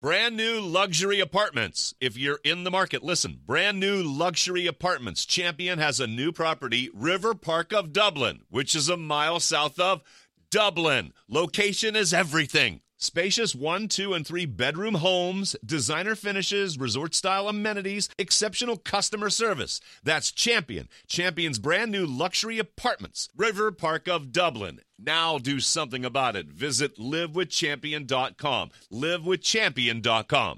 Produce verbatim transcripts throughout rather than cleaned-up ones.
Brand new luxury apartments. If you're in the market, listen. Brand new luxury apartments. Champion has a new property, River Park of Dublin, which is a mile south of Dublin. Location is everything. Spacious one, two, and three bedroom homes, designer finishes, resort-style amenities, exceptional customer service. That's Champion. Champion's brand new luxury apartments, River Park of Dublin. Now do something about it. Visit live with champion dot com. live with champion dot com.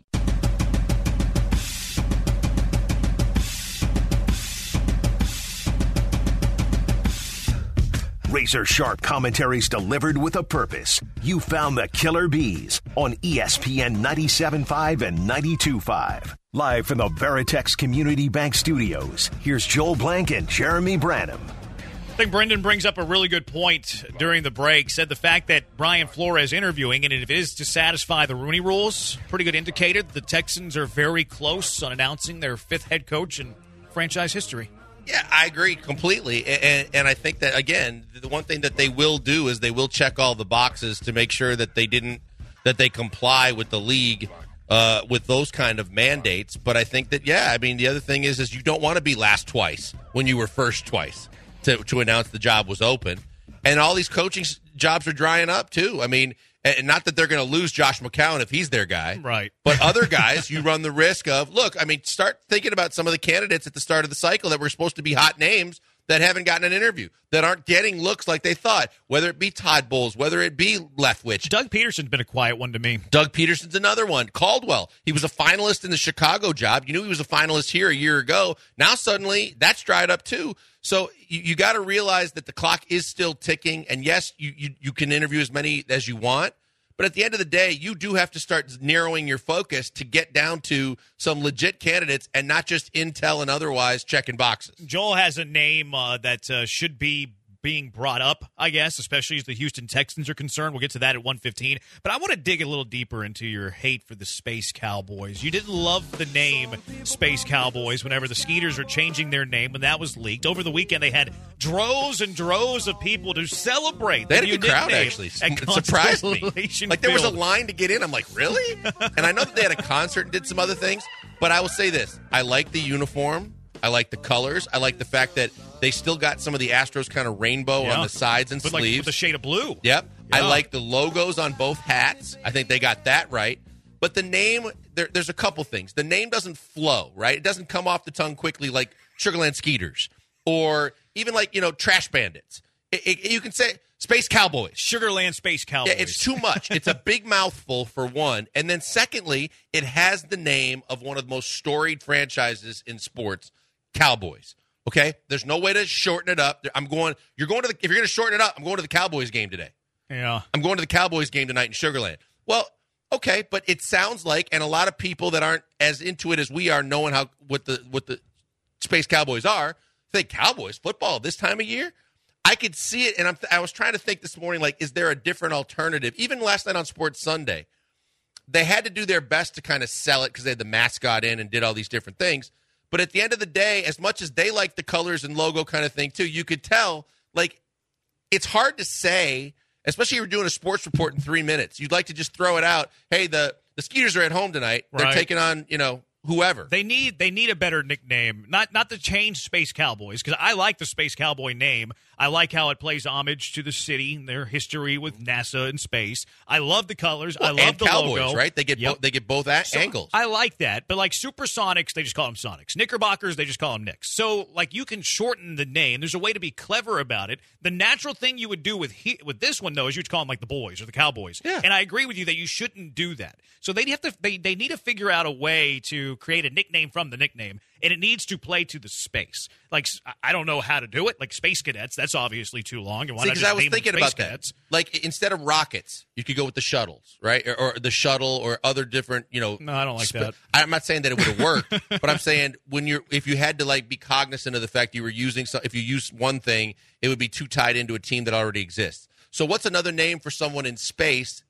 Razor-sharp commentaries delivered with a purpose. You found the Killer Bees on E S P N ninety-seven point five and ninety-two point five. Live from the Veritex Community Bank Studios, here's Joel Blank and Jeremy Branham. I think Brendan brings up a really good point during the break. Said the fact that Brian Flores interviewing, and if it is to satisfy the Rooney Rules, pretty good indicator the Texans are very close on announcing their fifth head coach in franchise history. Yeah, I agree completely. And, and I think that, again, the one thing that they will do is they will check all the boxes to make sure that they didn't, that they comply with the league uh, with those kind of mandates. But I think that, yeah, I mean, the other thing is, is you don't want to be last twice when you were first twice to, to announce the job was open. And all these coaching jobs are drying up, too. I mean, and not that they're going to lose Josh McCown if he's their guy. Right. But other guys, you run the risk of, look, I mean, start thinking about some of the candidates at the start of the cycle that were supposed to be hot names that haven't gotten an interview, that aren't getting looks like they thought, whether it be Todd Bowles, whether it be Leftwich. Doug Peterson's been a quiet one to me. Doug Peterson's another one. Caldwell, he was a finalist in the Chicago job. You knew he was a finalist here a year ago. Now suddenly that's dried up too. So you, you got to realize that the clock is still ticking. And yes, you, you you can interview as many as you want. But at the end of the day, you do have to start narrowing your focus to get down to some legit candidates and not just intel and otherwise checking boxes. Joel has a name uh, that uh, should be being brought up, I guess, especially as the Houston Texans are concerned. We'll get to that at one fifteen. But I want to dig a little deeper into your hate for the Space Cowboys. You didn't love the name Space Cowboys whenever the Skeeters are changing their name when that was leaked. Over the weekend, they had droves and droves of people to celebrate. They had a good crowd, actually. It surprised me. Like, there was a line to get in. I'm like, really? And I know that they had a concert and did some other things. But I will say this. I like the uniform. I like the colors. I like the fact that they still got some of the Astros kind of rainbow yeah. on the sides and with sleeves. Like, with a shade of blue. Yep. Yeah. I like the logos on both hats. I think they got that right. But the name, there, there's a couple things. The name doesn't flow, right? It doesn't come off the tongue quickly like Sugarland Skeeters or even like, you know, Trash Bandits. It, it, you can say Space Cowboys. Sugarland Space Cowboys. Yeah, it's too much. It's a big mouthful for one. And then secondly, it has the name of one of the most storied franchises in sports, Cowboys. Okay? There's no way to shorten it up. I'm going you're going to the if you're going to shorten it up, I'm going to the Cowboys game today. Yeah. I'm going to the Cowboys game tonight in Sugarland. Well, okay, but it sounds like, and a lot of people that aren't as into it as we are, knowing how what the what the Space Cowboys are, think Cowboys football this time of year. I could see it, and I'm th- I was trying to think this morning, like, is there a different alternative? Even last night on Sports Sunday, they had to do their best to kind of sell it because they had the mascot in and did all these different things. But at the end of the day, as much as they like the colors and logo kind of thing too, you could tell, like, it's hard to say, especially if you're doing a sports report in three minutes. You'd like to just throw it out. Hey, the, the Skeeters are at home tonight. They're right. taking on, you know, whoever. They need they need a better nickname. Not not to change Space Cowboys, because I like the Space Cowboy name. I like how it pays homage to the city and their history with NASA and space. I love the colors. Well, I love and the Cowboys, logo. right? They get yep. bo- they get both a- so angles. I like that. But like Supersonics, they just call them Sonics. Knickerbockers, they just call them Knicks. So like you can shorten the name. There's a way to be clever about it. The natural thing you would do with he- with this one though is you'd call them like the Boys or the Cowboys. Yeah. And I agree with you that you shouldn't do that. So they have to they they need to figure out a way to create a nickname from the nickname, and it needs to play to the space. Like, I don't know how to do it. Like Space Cadets, that's obviously too long. And why See, not because just I was name them thinking Space about Cadets? that. Like, instead of rockets, you could go with the shuttles, right? Or, or the shuttle or other different, you know. No, I don't like sp- that. I'm not saying that it would have worked, but I'm saying when you're, if you had to, like, be cognizant of the fact you were using, some, if you use one thing, it would be too tied into a team that already exists. So what's another name for someone in space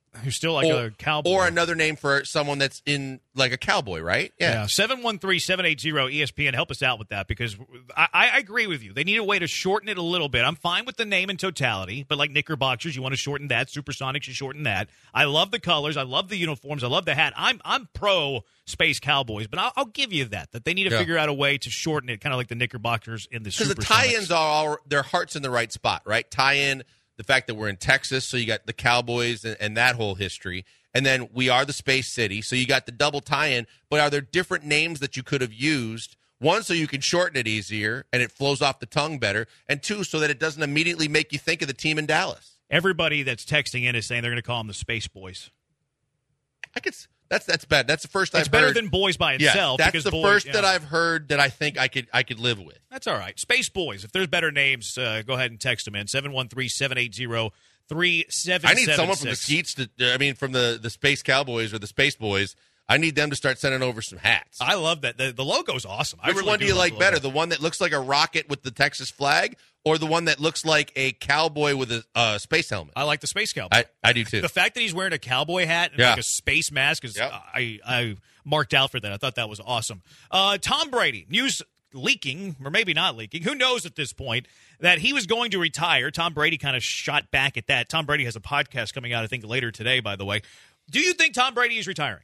Who's still like or, a cowboy. Or another name for someone that's in like a cowboy, right? Yeah. seven one three, seven eight zero, E S P N. Help us out with that because I, I agree with you. They need a way to shorten it a little bit. I'm fine with the name in totality, but like Knickerbockers, you want to shorten that. Supersonics, you shorten that. I love the colors. I love the uniforms. I love the hat. I'm I'm pro Space Cowboys, but I'll, I'll give you that, that they need to yeah. figure out a way to shorten it, kind of like the Knickerbockers in the Supersonics. Because the tie-ins are all, their heart's in the right spot, right? Tie-in, the fact that we're in Texas, so you got the Cowboys and, and that whole history. And then we are the Space City, so you got the double tie-in. But are there different names that you could have used? One, so you can shorten it easier and it flows off the tongue better. And two, so that it doesn't immediately make you think of the team in Dallas. Everybody that's texting in is saying they're going to call them the Space Boys. I could. That's that's bad. That's the first I've It's better heard. than Boys by Yeah, itself. that's because the boys, first yeah. that I've heard that I think I could I could live with. That's all right. Space Boys. If there's better names, uh, go ahead and text them in. seven one three, seven eight zero, three seven I seven six. need someone from the Skeets to, I mean, from the, the Space Cowboys or the Space Boys. I need them to start sending over some hats. I love that. The, the logo's awesome. I Which really one do you love like the logo. better? The one that looks like a rocket with the Texas flag or the one that looks like a cowboy with a uh, space helmet? I like the Space Cowboy. I, I do too. The fact that he's wearing a cowboy hat and Yeah. like a space mask is Yep. I, I marked out for that. I thought that was awesome. Uh, Tom Brady, news leaking, or maybe not leaking, who knows at this point, that he was going to retire. Tom Brady kind of shot back at that. Tom Brady has a podcast coming out, I think, later today, by the way. Do you think Tom Brady is retiring?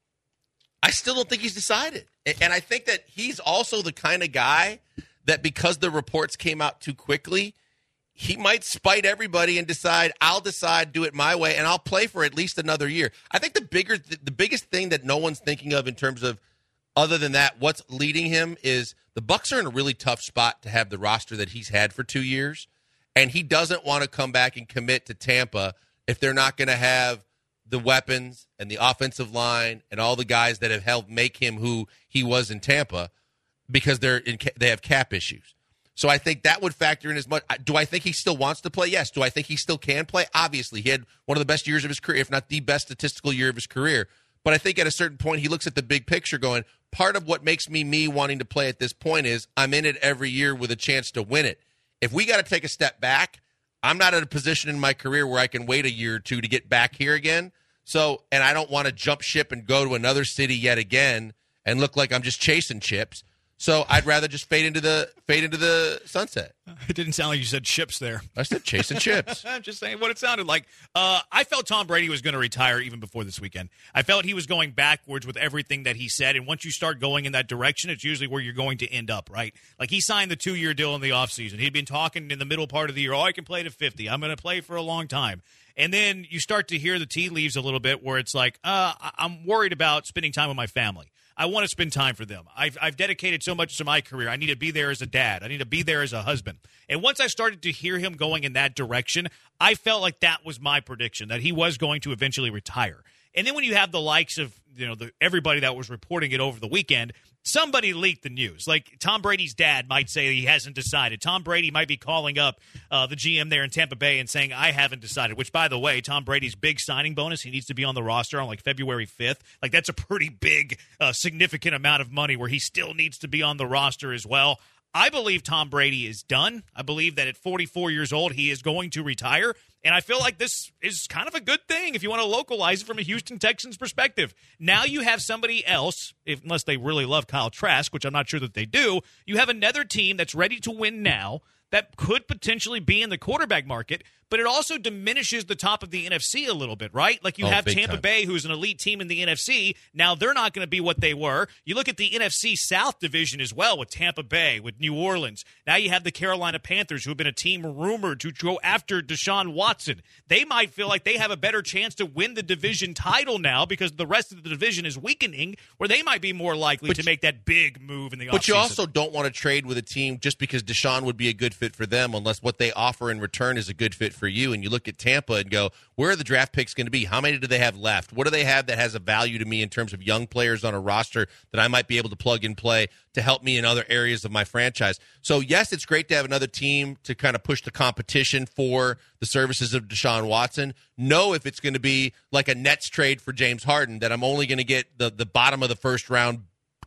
I still don't think he's decided. And I think that he's also the kind of guy that because the reports came out too quickly, he might spite everybody and decide, I'll decide, do it my way, and I'll play for at least another year. I think the bigger, the biggest thing that no one's thinking of in terms of, other than that, what's leading him is the Bucs are in a really tough spot to have the roster that he's had for two years, and he doesn't want to come back and commit to Tampa if they're not going to have the weapons and the offensive line and all the guys that have helped make him who he was in Tampa because they're in, they have cap issues. So I think that would factor in as much. Do I think he still wants to play? Yes. Do I think he still can play? Obviously. He had one of the best years of his career, if not the best statistical year of his career. But I think at a certain point he looks at the big picture going, part of what makes me me wanting to play at this point is I'm in it every year with a chance to win it. If we got to take a step back, I'm not at a position in my career where I can wait a year or two to get back here again. So, and I don't want to jump ship and go to another city yet again and look like I'm just chasing chips. So I'd rather just fade into the fade into the sunset. It didn't sound like you said chips there. I said chasing chips. I'm just saying what it sounded like. Uh, I felt Tom Brady was going to retire even before this weekend. I felt he was going backwards with everything that he said, and once you start going in that direction, it's usually where you're going to end up, right? Like he signed the two-year deal in the offseason. He'd been talking in the middle part of the year, oh, I can play to fifty. I'm going to play for a long time. And then you start to hear the tea leaves a little bit where it's like, uh, I'm worried about spending time with my family. I want to spend time for them. I've, I've dedicated so much to my career. I need to be there as a dad. I need to be there as a husband. And once I started to hear him going in that direction, I felt like that was my prediction, that he was going to eventually retire. And then when you have the likes of, you know, the, everybody that was reporting it over the weekend, somebody leaked the news. Like Tom Brady's dad might say he hasn't decided. Tom Brady might be calling up uh, the G M there in Tampa Bay and saying, I haven't decided, which, by the way, Tom Brady's big signing bonus, he needs to be on the roster on like February fifth. Like that's a pretty big, uh, significant amount of money where he still needs to be on the roster as well. I believe Tom Brady is done. I believe that at forty-four years old, he is going to retire. And I feel like this is kind of a good thing if you want to localize it from a Houston Texans perspective. Now you have somebody else, if, unless they really love Kyle Trask, which I'm not sure that they do, you have another team that's ready to win now that could potentially be in the quarterback market, but it also diminishes the top of the N F C a little bit, right? Like you Oh, have big Tampa time. Bay, who's an elite team in the N F C. Now they're not going to be what they were. You look at the N F C South division as well with Tampa Bay, with New Orleans. Now you have the Carolina Panthers, who have been a team rumored to go after Deshaun Watson. They might feel like they have a better chance to win the division title now because the rest of the division is weakening, where they might be more likely But to you- make that big move in the offseason. But you also don't want to trade with a team just because Deshaun would be a good fit for them unless what they offer in return is a good fit for you. And you look at Tampa and go, where are the draft picks going to be? How many do they have left? What do they have that has a value to me in terms of young players on a roster that I might be able to plug and play to help me in other areas of my franchise? So, yes, it's great to have another team to kind of push the competition for the services of Deshaun Watson. No, if it's going to be like a Nets trade for James Harden, that I'm only going to get the, the bottom of the first round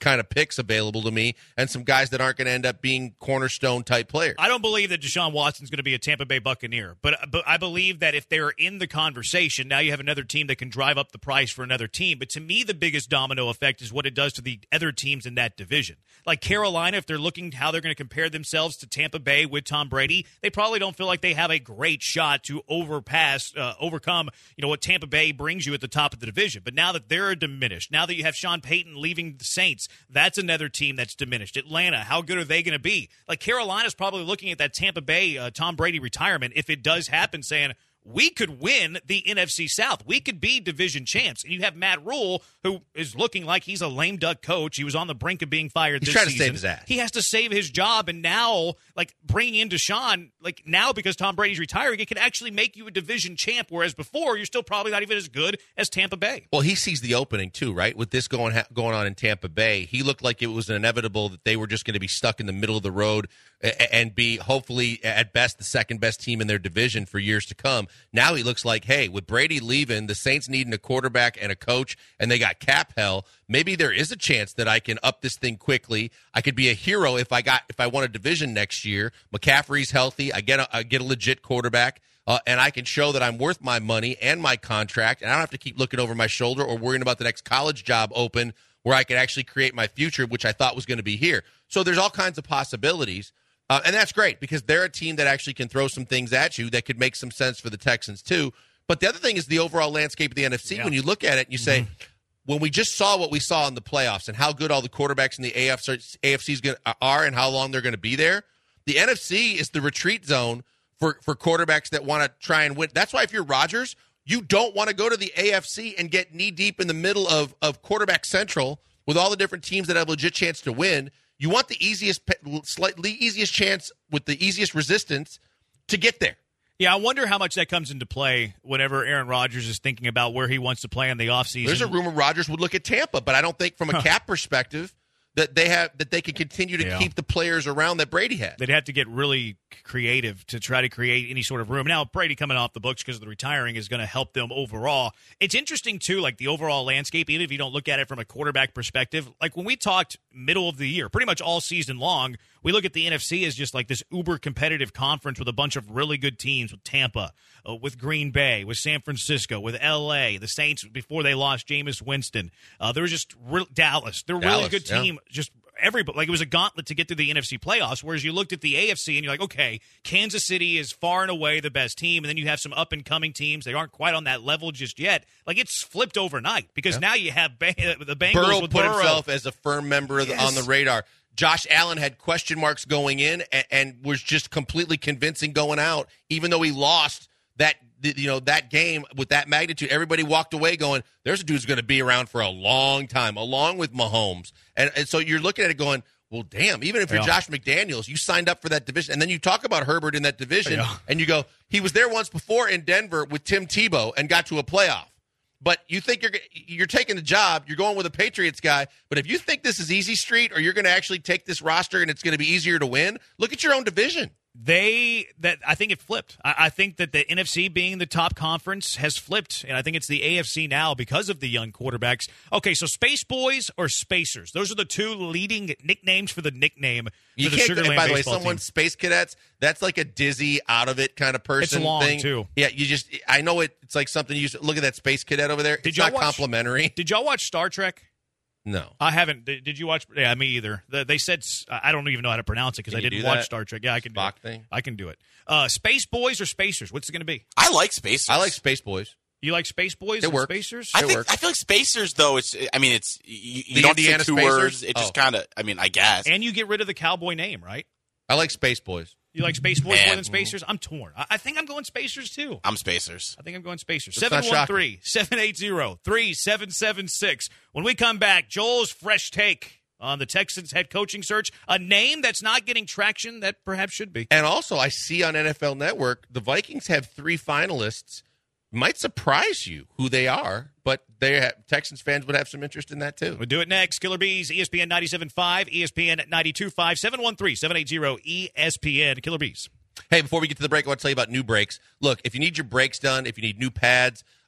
kind of picks available to me and some guys that aren't going to end up being cornerstone type players. I don't believe that Deshaun Watson's going to be a Tampa Bay Buccaneer, but but I believe that if they're in the conversation, now you have another team that can drive up the price for another team. But to me, the biggest domino effect is what it does to the other teams in that division. Like Carolina, if they're looking how they're going to compare themselves to Tampa Bay with Tom Brady, they probably don't feel like they have a great shot to overpass, uh, overcome, you know, what Tampa Bay brings you at the top of the division. But now that they're diminished, now that you have Sean Payton leaving the Saints, that's another team that's diminished. Atlanta, how good are they going to be? Like Carolina's probably looking at that Tampa Bay uh, Tom Brady retirement, if it does happen, saying, we could win the N F C South. We could be division champs. And you have Matt Rule, who is looking like he's a lame duck coach. He was on the brink of being fired He's this trying season. to save his ass. He has to save his job. And now, like, bringing in Deshaun, like, now because Tom Brady's retiring, it can actually make you a division champ, whereas before, you're still probably not even as good as Tampa Bay. Well, he sees the opening, too, right? With this going ha- going on in Tampa Bay, he looked like it was inevitable that they were just going to be stuck in the middle of the road a- and be, hopefully, at best, the second-best team in their division for years to come. Now he looks like, like, hey, with Brady leaving, the Saints needing a quarterback and a coach, and they got cap hell, maybe there is a chance that I can up this thing quickly. I could be a hero if I got if I won a division next year. McCaffrey's healthy. I get a, I get a legit quarterback, uh, and I can show that I'm worth my money and my contract, and I don't have to keep looking over my shoulder or worrying about the next college job open where I could actually create my future, which I thought was going to be here. So there's all kinds of possibilities. Uh, and that's great because they're a team that actually can throw some things at you that could make some sense for the Texans too. But the other thing is the overall landscape of the N F C. Yeah. When you look at it and you say, mm-hmm. when we just saw what we saw in the playoffs and how good all the quarterbacks in the A F C are and how long they're going to be there, the N F C is the retreat zone for, for quarterbacks that want to try and win. That's why if you're Rodgers, you don't want to go to the A F C and get knee-deep in the middle of, of quarterback central with all the different teams that have a legit chance to win. You want the easiest, slightly easiest chance with the easiest resistance to get there. Yeah, I wonder how much that comes into play whenever Aaron Rodgers is thinking about where he wants to play in the offseason. There's a rumor Rodgers would look at Tampa, but I don't think from a huh. cap perspective that they have that they can continue to yeah. keep the players around that Brady had. They'd have to get really creative to try to create any sort of room. Now, Brady coming off the books because of the retiring is going to help them overall. It's interesting, too, like the overall landscape, even if you don't look at it from a quarterback perspective. Like when we talked middle of the year, pretty much all season long, we look at the N F C as just like this uber competitive conference with a bunch of really good teams with Tampa, uh, with Green Bay, with San Francisco, with L A, the Saints before they lost Jameis Winston. Uh, there was just re- Dallas. They're a really good team. Yeah. Just everybody, like it was a gauntlet to get through the N F C playoffs, whereas you looked at the A F C and you're like, okay, Kansas City is far and away the best team, and then you have some up-and-coming teams. They aren't quite on that level just yet. Like, it's flipped overnight because yeah. now you have ba- the Bengals Burrow with put Burrow. himself as a firm member of the, yes. on the radar. Josh Allen had question marks going in and, and was just completely convincing going out, even though he lost that you know that game with that magnitude. Everybody walked away going, there's a dude who's going to be around for a long time, along with Mahomes. And, and so you're looking at it going, well, damn, even if you're yeah. Josh McDaniels, you signed up for that division. And then you talk about Herbert in that division, yeah. and you go, he was there once before in Denver with Tim Tebow and got to a playoff. But you think you're you're taking the job, you're going with a Patriots guy. But if you think this is easy street or you're going to actually take this roster and it's going to be easier to win, look at your own division. They that I think it flipped. I, I think that the N F C being the top conference has flipped, and I think it's the A F C now because of the young quarterbacks. Okay, so Space Boys or Spacers? Those are the two leading nicknames for the nickname you for the can't, Sugarland and by the way, baseball someone team. Space Cadets, that's like a dizzy, out of it kind of person. It's long thing. too. Yeah, you just I know it. It's like something you look at that Space Cadet over there. Did it's y'all not watch, complimentary. Did y'all watch Star Trek? No, I haven't. Did, did you watch? Yeah, me either. The, they said I don't even know how to pronounce it because I didn't watch Star Trek. Yeah, I can do Spock it. Thing? I can do it. Uh, Space Boys or Spacers? What's it going to be? I like Spacers. I like Space Boys. You like Space Boys it and works. Spacers? I it think works. I feel like Spacers though. It's. I mean, it's you, you the don't Indiana say two Spacers? words. It just oh. kind of. I mean, I guess. And you get rid of the cowboy name, right? I like Space Boys. You like Space Boys Man. more than Spacers? I'm torn. I, I think I'm going Spacers too. I'm Spacers. I think I'm going Spacers. It's not seven one three, seven eight zero, three seven seven six. When we come back, Joel's fresh take on the Texans head coaching search, a name that's not getting traction that perhaps should be. And also, I see on N F L Network, the Vikings have three finalists. Might surprise you who they are, but they have, Texans fans would have some interest in that too. We'll do it next. Killer Bees, E S P N ninety-seven point five, E S P N ninety-two point five, seven one three, seven eight zero, E S P N. Killer Bees. Hey, before we get to the break, I want to tell you about new brakes. Look, if you need your brakes done, if you need new pads,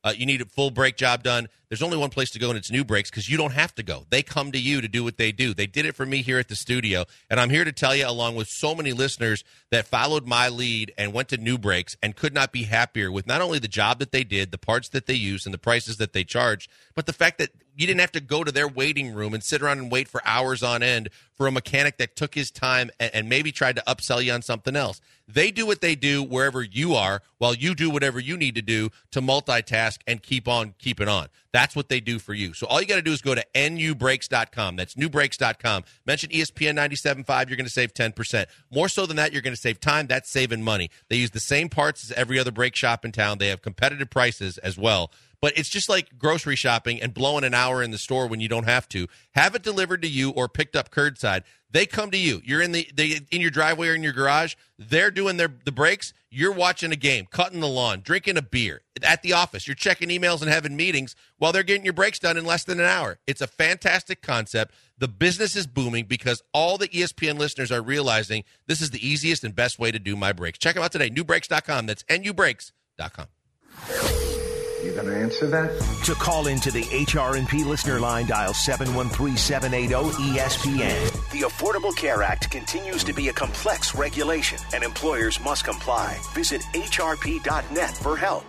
uh, you need a full brake job done, there's only one place to go, and it's New Brakes, because you don't have to go. They come to you to do what they do. They did it for me here at the studio, and I'm here to tell you, along with so many listeners that followed my lead and went to New Brakes and could not be happier with not only the job that they did, the parts that they use, and the prices that they charge, but the fact that you didn't have to go to their waiting room and sit around and wait for hours on end for a mechanic that took his time and, and maybe tried to upsell you on something else. They do what they do wherever you are, while you do whatever you need to do to multitask and keep on keeping on. That's what they do for you. So all you got to do is go to N U brakes dot com. That's new brakes dot com. Mention E S P N ninety-seven point five. You're going to save ten percent. More so than that, you're going to save time. That's saving money. They use the same parts as every other brake shop in town. They have competitive prices as well. But it's just like grocery shopping and blowing an hour in the store when you don't have to. Have it delivered to you or picked up curbside. They come to you. You're in the they, in your driveway or in your garage. They're doing their the brakes. You're watching a game, cutting the lawn, drinking a beer. At the office, you're checking emails and having meetings while they're getting your brakes done in less than an hour. It's a fantastic concept. The business is booming because all the E S P N listeners are realizing this is the easiest and best way to do my brakes. Check them out today, new brakes dot com. That's N U brakes dot com. You going to answer that? To call into the H R and P listener line, dial seven one three, seven eight zero, E S P N. The Affordable Care Act continues to be a complex regulation, and employers must comply. Visit H R P dot net for help.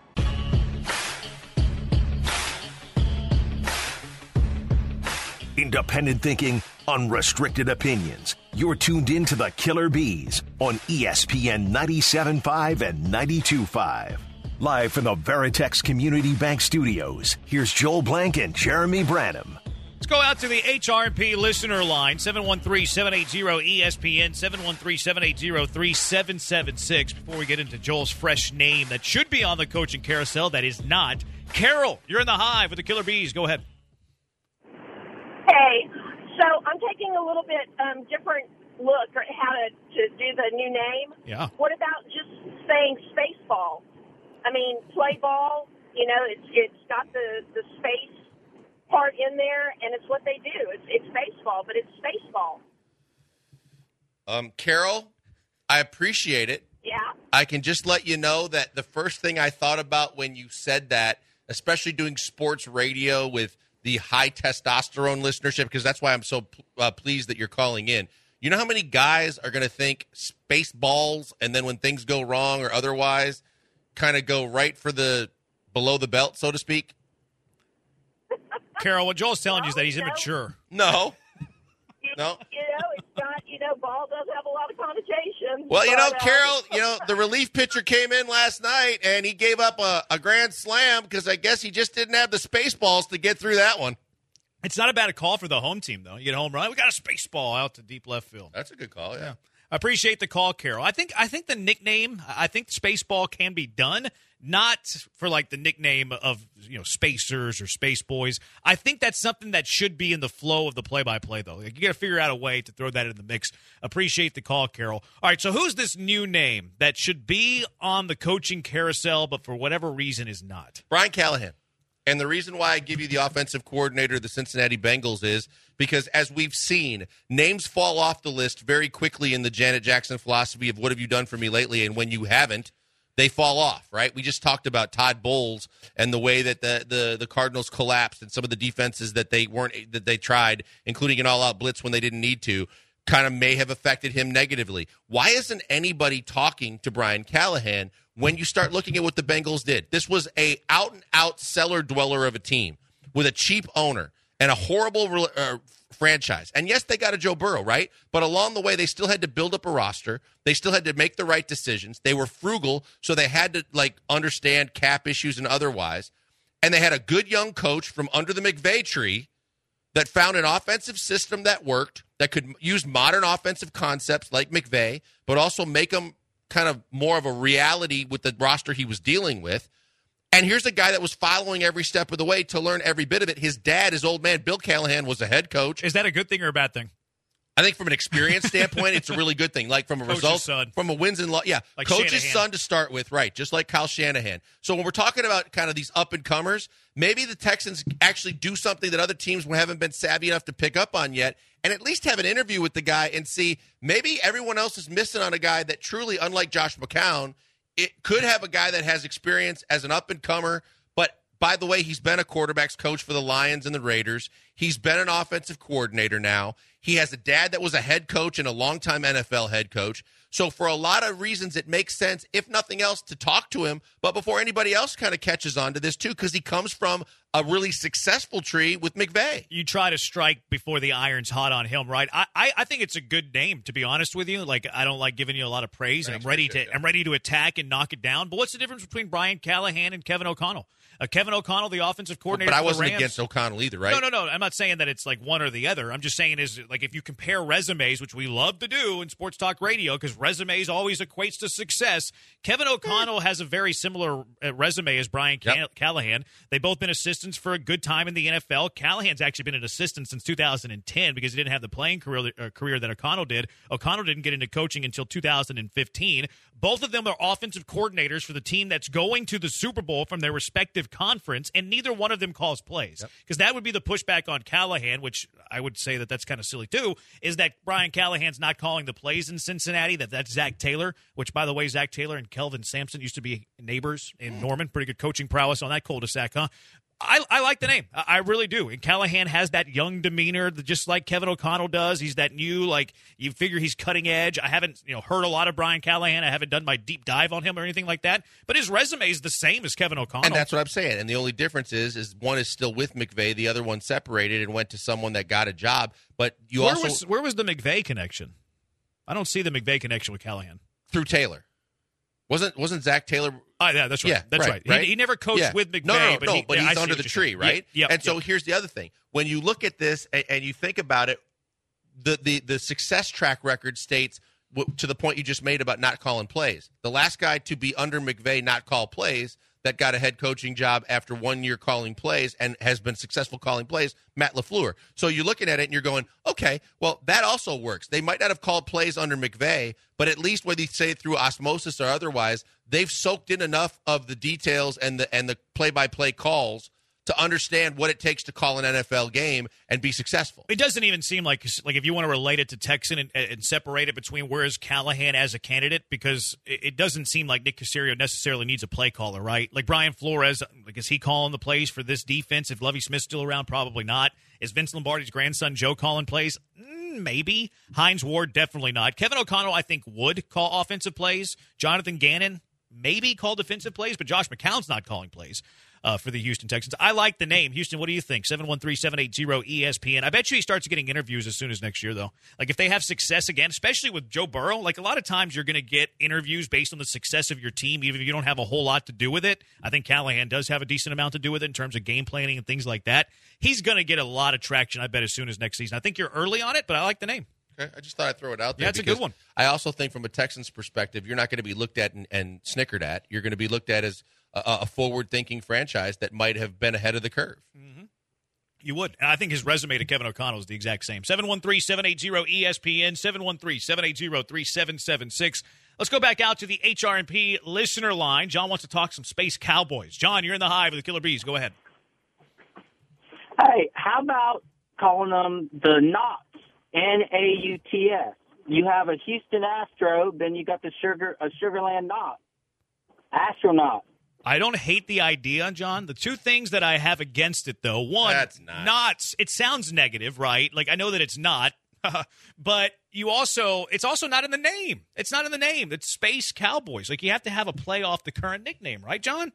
Independent thinking, unrestricted opinions. You're tuned in to the Killer Bees on E S P N ninety-seven point five and ninety-two point five. Live from the Veritex Community Bank Studios, here's Joel Blank and Jeremy Branham. Let's go out to the H R and P listener line, seven one three, seven eight zero, E S P N, seven one three, seven eight zero, three seven seven six. Before we get into Joel's fresh name that should be on the coaching carousel, that is not. Carol, you're in the Hive with the Killer Bees. Go ahead. Hey, so I'm taking a little bit um, different look at how to, to do the new name. Yeah. What about just saying Spaceball? I mean, play ball, you know, it's it's got the, the space part in there, and it's what they do. It's, it's baseball, but it's Spaceball. Um, Carol, I appreciate it. Yeah. I can just let you know that the first thing I thought about when you said that, especially doing sports radio with the high testosterone listenership, because that's why I'm so uh, pleased that you're calling in. You know how many guys are going to think space balls, and then when things go wrong or otherwise, kind of go right for the below the belt, so to speak? Carol, what Joel's telling Well, you is that he's you know, immature. No. You, No. You know, it's not, you know, ball does have a lot of connotations. Well, you know, but, uh, Carol, you know, the relief pitcher came in last night, and he gave up a, a grand slam because I guess he just didn't have the space balls to get through that one. It's not a bad call for the home team, though. You get a home run. We got a space ball out to deep left field. That's a good call, yeah. I appreciate the call, Carol. I think I think the nickname, I think Spaceball can be done, not for like the nickname of, you know, Spacers or Space Boys. I think that's something that should be in the flow of the play-by-play, though. Like, you got to figure out a way to throw that in the mix. Appreciate the call, Carol. All right, so who's this new name that should be on the coaching carousel but for whatever reason is not? Brian Callahan. And the reason why I give you the offensive coordinator of the Cincinnati Bengals is because, as we've seen, names fall off the list very quickly in the Janet Jackson philosophy of what have you done for me lately, and when you haven't, they fall off, right? We just talked about Todd Bowles and the way that the, the, the Cardinals collapsed and some of the defenses that they weren't that they tried, including an all-out blitz when they didn't need to, kind of may have affected him negatively. Why isn't anybody talking to Brian Callahan when you start looking at what the Bengals did? This was a out-and-out cellar dweller of a team with a cheap owner and a horrible uh, franchise. And yes, they got a Joe Burrow, right? But along the way, they still had to build up a roster. They still had to make the right decisions. They were frugal, so they had to like understand cap issues and otherwise. And they had a good young coach from under the McVay tree that found an offensive system that worked, that could use modern offensive concepts like McVay, but also make them kind of more of a reality with the roster he was dealing with. And here's a guy that was following every step of the way to learn every bit of it. His dad, his old man, Bill Callahan, was a head coach. Is that a good thing or a bad thing? I think from an experience standpoint, it's a really good thing. Like from a Coach's result, son. from a wins and loss. Yeah, Like coach's Shanahan. son to start with, right, just like Kyle Shanahan. So when we're talking about kind of these up-and-comers, maybe the Texans actually do something that other teams haven't been savvy enough to pick up on yet, and at least have an interview with the guy and see maybe everyone else is missing on a guy that truly, unlike Josh McCown, it could have a guy that has experience as an up-and-comer, but By the way, he's been a quarterback's coach for the Lions and the Raiders. He's been an offensive coordinator now. He has a dad that was a head coach and a longtime N F L head coach. So for a lot of reasons, it makes sense, if nothing else, to talk to him. But before anybody else kind of catches on to this, too, because he comes from a really successful tree with McVay. You try to strike before the iron's hot on him, right? I, I, I think it's a good name, to be honest with you. Like, I don't like giving you a lot of praise, and I'm ready to I'm ready to attack and knock it down. But what's the difference between Brian Callahan and Kevin O'Connell? Uh, Kevin O'Connell, the offensive coordinator. But I for the wasn't Rams. against O'Connell either, right? No, no, no. I'm not saying that it's like one or the other. I'm just saying is like if you compare resumes, which we love to do in sports talk radio, because resumes always equates to success. Kevin O'Connell has a very similar uh, resume as Brian Ca- Yep. Callahan. They've both been assistants for a good time in the N F L. Callahan's actually been an assistant since two thousand ten because he didn't have the playing career, uh, career that O'Connell did. O'Connell didn't get into coaching until two thousand fifteen. Both of them are offensive coordinators for the team that's going to the Super Bowl from their respective conference, and neither one of them calls plays. Because yep. that would be the pushback on Callahan, which I would say that that's kind of silly too, is that Brian Callahan's not calling the plays in Cincinnati, that that's Zach Taylor, which, by the way, Zach Taylor and Kelvin Sampson used to be neighbors in Norman. Pretty good coaching prowess on that cul-de-sac, huh? I, I like the name. I, I really do. And Callahan has that young demeanor, that just like Kevin O'Connell does. He's that new, like, you figure he's cutting edge. I haven't, you know, heard a lot of Brian Callahan. I haven't done my deep dive on him or anything like that. But his resume is the same as Kevin O'Connell. And that's what I'm saying. And the only difference is, is one is still with McVay, the other one separated and went to someone that got a job. But you where also was where was the McVay connection? I don't see the McVay connection with Callahan. Through Taylor. Wasn't wasn't Zach Taylor? Oh, yeah, that's right. Yeah, that's right. right. right? He, he never coached yeah. with McVay. No, no, but no, he, but yeah, he's I under see the what tree, you're right? Yeah, and so yep. here's the other thing. When you look at this and, and you think about it, the, the, the success track record states, w- to the point you just made about not calling plays. The last guy to be under McVay not call plays that got a head coaching job after one year calling plays and has been successful calling plays, Matt LaFleur. So you're looking at it and you're going, okay, well, that also works. They might not have called plays under McVay, but at least whether you say through osmosis or otherwise, they've soaked in enough of the details and the and the play-by-play calls to understand what it takes to call an N F L game and be successful. It doesn't even seem like like if you want to relate it to Texan and, and separate it between where is Callahan as a candidate, because it, it doesn't seem like Nick Caserio necessarily needs a play caller, right? Like Brian Flores, like is he calling the plays for this defense? If Lovie Smith's still around, probably not. Is Vince Lombardi's grandson Joe calling plays? Mm, maybe. Hines Ward, definitely not. Kevin O'Connell, I think, would call offensive plays. Jonathan Gannon, maybe call defensive plays, but Josh McCown's not calling plays. Uh, for the Houston Texans. I like the name. Houston, what do you think? seven one three, seven eight zero, E S P N. I bet you he starts getting interviews as soon as next year, though. Like, if they have success again, especially with Joe Burrow, like, a lot of times you're going to get interviews based on the success of your team, even if you don't have a whole lot to do with it. I think Callahan does have a decent amount to do with it in terms of game planning and things like that. He's going to get a lot of traction, I bet, as soon as next season. I think you're early on it, but I like the name. Okay, I just thought I'd throw it out there. Yeah, it's a good one. I also think from a Texans perspective, you're not going to be looked at and, and snickered at. You're going to be looked at as a, a forward-thinking franchise that might have been ahead of the curve. Mm-hmm. You would. And I think his resume to Kevin O'Connell is the exact same. seven one three, seven eight zero, E S P N, seven one three, seven eight zero, three seven seven six. Let's go back out to the H R and P listener line. John wants to talk some Space Cowboys. John, you're in the hive with the Killer Bees. Go ahead. Hey, how about calling them the Nauts, N A U T S? You have a Houston Astro, then you got the Sugar a Sugarland Knot, astronaut. I don't hate the idea, John. The two things that I have against it, though, one, That's not. knots. It sounds negative, right? Like, I know that it's not, but you also, it's also not in the name. It's not in the name. It's Space Cowboys. Like, you have to have a play off the current nickname, right, John?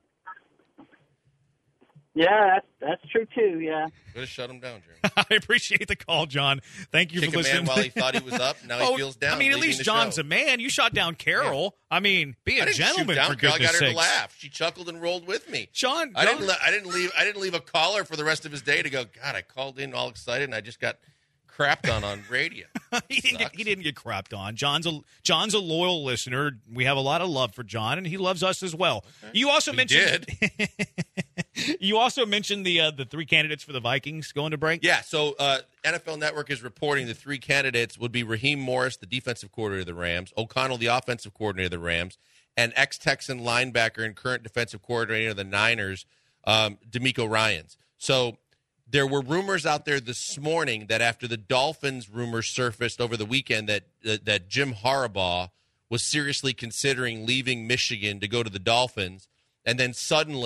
Yeah, that's that's true too. Yeah. Better shut him down, Jeremy. I appreciate the call, John. Thank you Kick for a listening. man while he thought he was up. Now oh, he feels down. I mean, at leaving least the John's show. a man. You shot down Carol. I mean, be a I didn't gentleman shoot down for Carol. I goodness got her sakes. to laugh. She chuckled and rolled with me. John, I don't- didn't. Le- I didn't leave. I didn't leave a caller for the rest of his day to go. God, I called in all excited and I just got crapped on on radio. he didn't. Get, he didn't get crapped on. John's a John's a loyal listener. We have a lot of love for John, and he loves us as well. You also He mentioned. did. You also mentioned the uh, the three candidates for the Vikings going to break. Yeah, so uh, N F L Network is reporting the three candidates would be Raheem Morris, the defensive coordinator of the Rams, O'Connell, the offensive coordinator of the Rams, and ex-Texan linebacker and current defensive coordinator of the Niners, um, D'Amico Ryans. So there were rumors out there this morning that after the Dolphins rumors surfaced over the weekend that uh, that Jim Harbaugh was seriously considering leaving Michigan to go to the Dolphins, and then suddenly